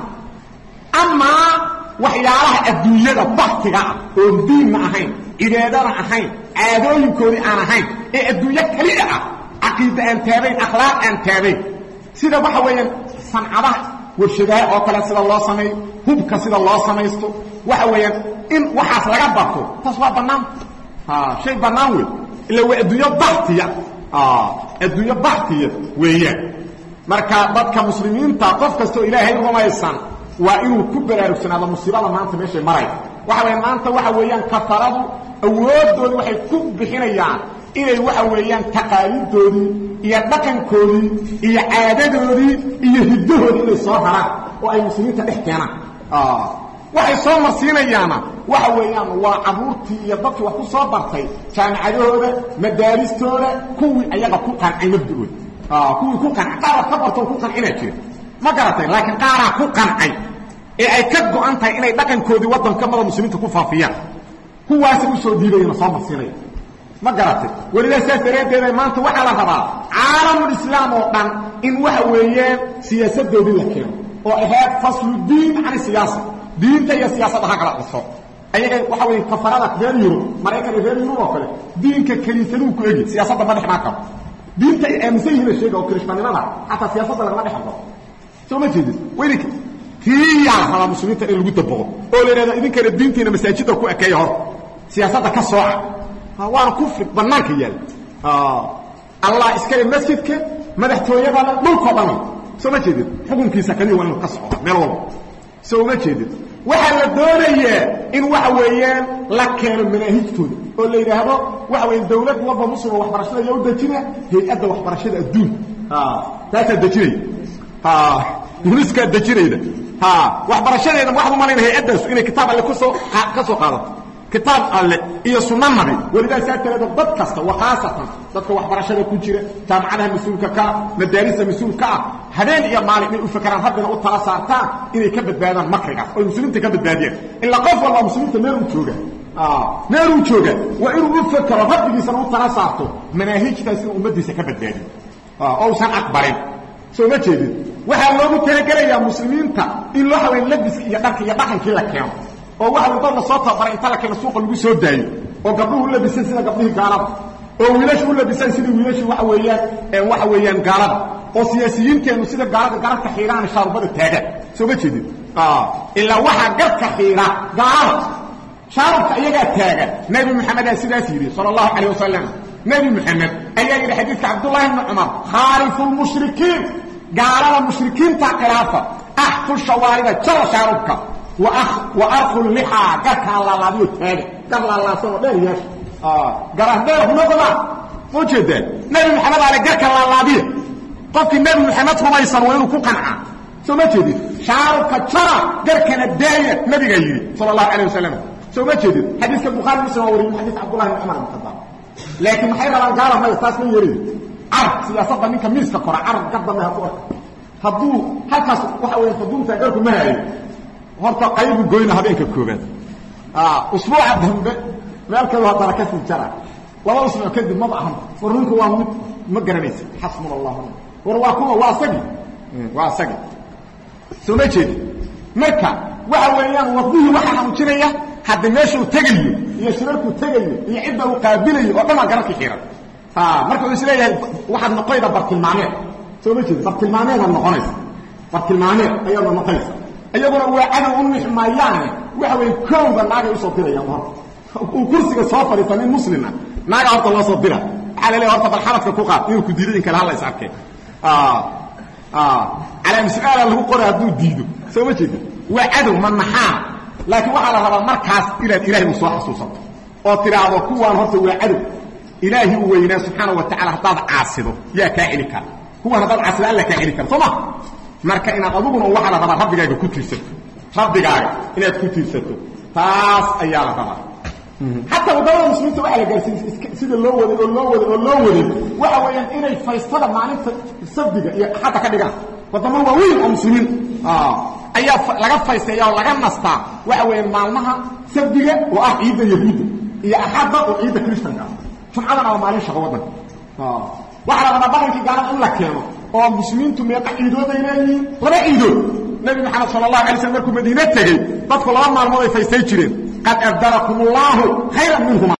ama waxyaalaha adduunyada baxtiga oo diin ahayn cibaadana ahayn caadooyinkoodii aan ahayn ee adduunyo kaliya ah aqeeda aan taabayn akhlaaq aan taabayn sida waxa weeyaan sancabaha warshadaha oo kale sida loo sameeyo hubka sida loo sameeyo waxa weeyaan in waxaas laga barto taas waa banaan shay banaan weey ila waa adduunyo baxtiya adduunyo baxtiya weeyaan marka dadka muslimiinta qof kasto ilaahay rumaysan waa inuu ku baraarugsanaado musiibada maanta meesha maray waxa weeyaan maanta waxa weeyaan kafaradu awoodoodu waxay ku bixinayaan inay waxa weeyaan taqaalidoodii iyo dhaqankoodii iyo caadadoodii iyo hiddahoodii inay soo haraan oo ay muslimiinta dhex keenaan waxay soo marsiinayaana waxa weeyaan waa caruurtii iyo dadkii wax ku soo bartay jaamacadahooda madaaristooda kuwii ayaga ku qancay mabda'ooda kuwii ku qancay qaar ka barto ku qancina jira ma garatay laakiin qaara ku qancay ee ay ka go'an tahay inay dhaqankoodii wadanka mada muslimiinta ku faafiyaan kuwaas u soo diibayna soo marsiinaya ma garatay waliba saareedeeda maanta waxa la rabaa caalamul islaam oo dhan in waxa weeyaan siyaasadoodii la keeno oo ahayd faslu diin aan siyaasad diinta iyo siyaasadda ha kala qaso ayaga waxa weey kafarada reer Yurub Mareykan reer Yurub oo kale diinka kaliisadu ku eegi siyaasadda ma dhexmaa ka diinta ay masayina sheega oo kirishtaanimada hatta siyaasadda laga dhexmo soo ma jeedid weelika tiya hala muslimiinta in lagu dabaqo oo leeyahay idinka diintiina masaajidda ku akay hor siyaasadda ka sooca waan ku fid banaanka yaal Allah iskale masjidka madaxtooyada dhulka dhan soo ma jeedid xukunkiisa kaliya waa inuu ka socdo meel walba soo ma jeedid waxa la doonayaa in waxa weeyaan la keeno manahijtooda oo la yiraahdo waxa weeyaan dawlad walba muslima waxbarashada iyo dajina hay'adda waxbarashada adduun taasa dajinay duniska dajinayda waxbarashadeeda waxa ma leeyahay hay'addaas inay kitaab alle ka soo qaadato kitaab alle iyo sunnah nabi waliba saakaleeda dad kasta waxaasatan dadka waxbarashada ku jira jaamacadaha mas'uulka ka madaarista mas'uulka habeen iyo maalin u fakaraan haddana u tala saartaan inay ka badbaadaan makriga oo muslimiinta ka badbaadiyaan illa qof walba muslimiinta meel uu jooga waa inuu u fakaro rabbigiisa u tala saarto manahijtaas in ummadiisa ka badbaadiyo oo san aqbarin soo ma jeedid waxa loogu talagalayaa muslimiinta in loo haween labiska iyo dharka iyo dhaqankii la keeno oo waxa uu dadka soo tabaray inta la kala suuqa lagu soo daayo oo gabdhuhu labisan sida gabdhihii gaalada oo wiilashu labisan sida wiilashu waxa weeyaan gaalada oo siyaasiyiinteenu sida gaalada garabka xiiraan shaarbada taagan soo ma jeedid illa waxa garabka xiira gaalada shaarubka iyagaa taagan nabi maxamed aa sidaas yidhi sala allahu calayh wasalam nabi maxamed ayaa yidhi xadiidka cabdullaahi ibni cumar khaalifu lmushrikiin gaalada mushrikiinta khilaafa axfu shawaarida jara shaarubka wa arqu lixaa garkaan laalaadiyo taaga gar laalaasanoo dheer yeesha garaan dheer hunaqda ma jeedaan nabi maxamed ale garka laalaadiya qofkii nabi maxamed rumaysan waa inuu ku qancaa soo ma jeedid shaarubka jara garkana daaya nabigaa yidhi sala allahu calayh wasalam soo ma jeedid xadiiska bukhaari muslim waa wariyey xadiis cabdullahi ibn cumar ibn khadaab laakiin maxay rabaan gaala maya taas ma yeelay carab siyaasadda ninka miiska kora carab gardame ha ku arka hadduu halkaas waxa weeye xuduumta garku ma haayo horta qaybu goyna habeenka koobaad usbuuca dambe meel kale haddana ka sii jara laba usbuuc kadib maba ahan war runka waa mid ma garanaysa xasbuna allah war waa kuma waa asagi soo ma jeedi marka waxa weeyaan wadihii waxaa xanuujinaya hadda meeshuu tegayo iyo shirarkuu tegayo iyo cidda uu qaabilayo oo dhanaa gararka xiran marka wuxuu isleeyahay waxaad noqoyda bartilmaameed soo ma jeedi bartilmaameedaad noqonaysa bartilmaameed ayaadna noqonaysa iyaguna waa cadow u nixmayaane waxa weeye kowda naagay usoo dirayaan horta uu kursiga soo fadhiista nin muslima naaga horta loo soo dira waxaa la leeyahay horta bal xaladka ku qaad inuu ku diiday in kale halla is arkeen calaam su-aala lagu qoray hadduu diido soo ma jeeda waa cadow ma naxaan laakiin waxaa la rabaa markaas inaad ilaahay u soo xasuusato oo tiraahdo kuwaan horta waa cadow ilaahi u weynaa subxaana wa tacala haddaad caasido yaa kaa celi kara kuwaan haddaad caasido alla kaa celi kara soo ma marka inaad adiguna waxaa la rabaa rabbigaaga ku tiirsato rabbigaaga inaad ku tiirsato taas ayaa la rabaa حتى ودولة المسلمين تبقى على جالسين سيد الله ولي waxa weeyaan inay faystada maalinta sabdiga iyo xataa ka dhigaan wadamo waaweyn oo muslimiin ayaa laga faystay oo laga nastaa waxa weeyaan maalmaha sabdiga oo ah ciidda yahuudda iyo axadda oo ciidda kristanka jumcadana waa maalin shaqo wadan waxa la rabaa dhaqankii gaaran in la keeno oo muslimiintu meeqa ciidooda inay laba ciidood nabi maxamed sallallahu alayhi wasallam markuu madiina tagay dadku laba maalmood ay faystay jireen qad abdarakum allah khayran minhum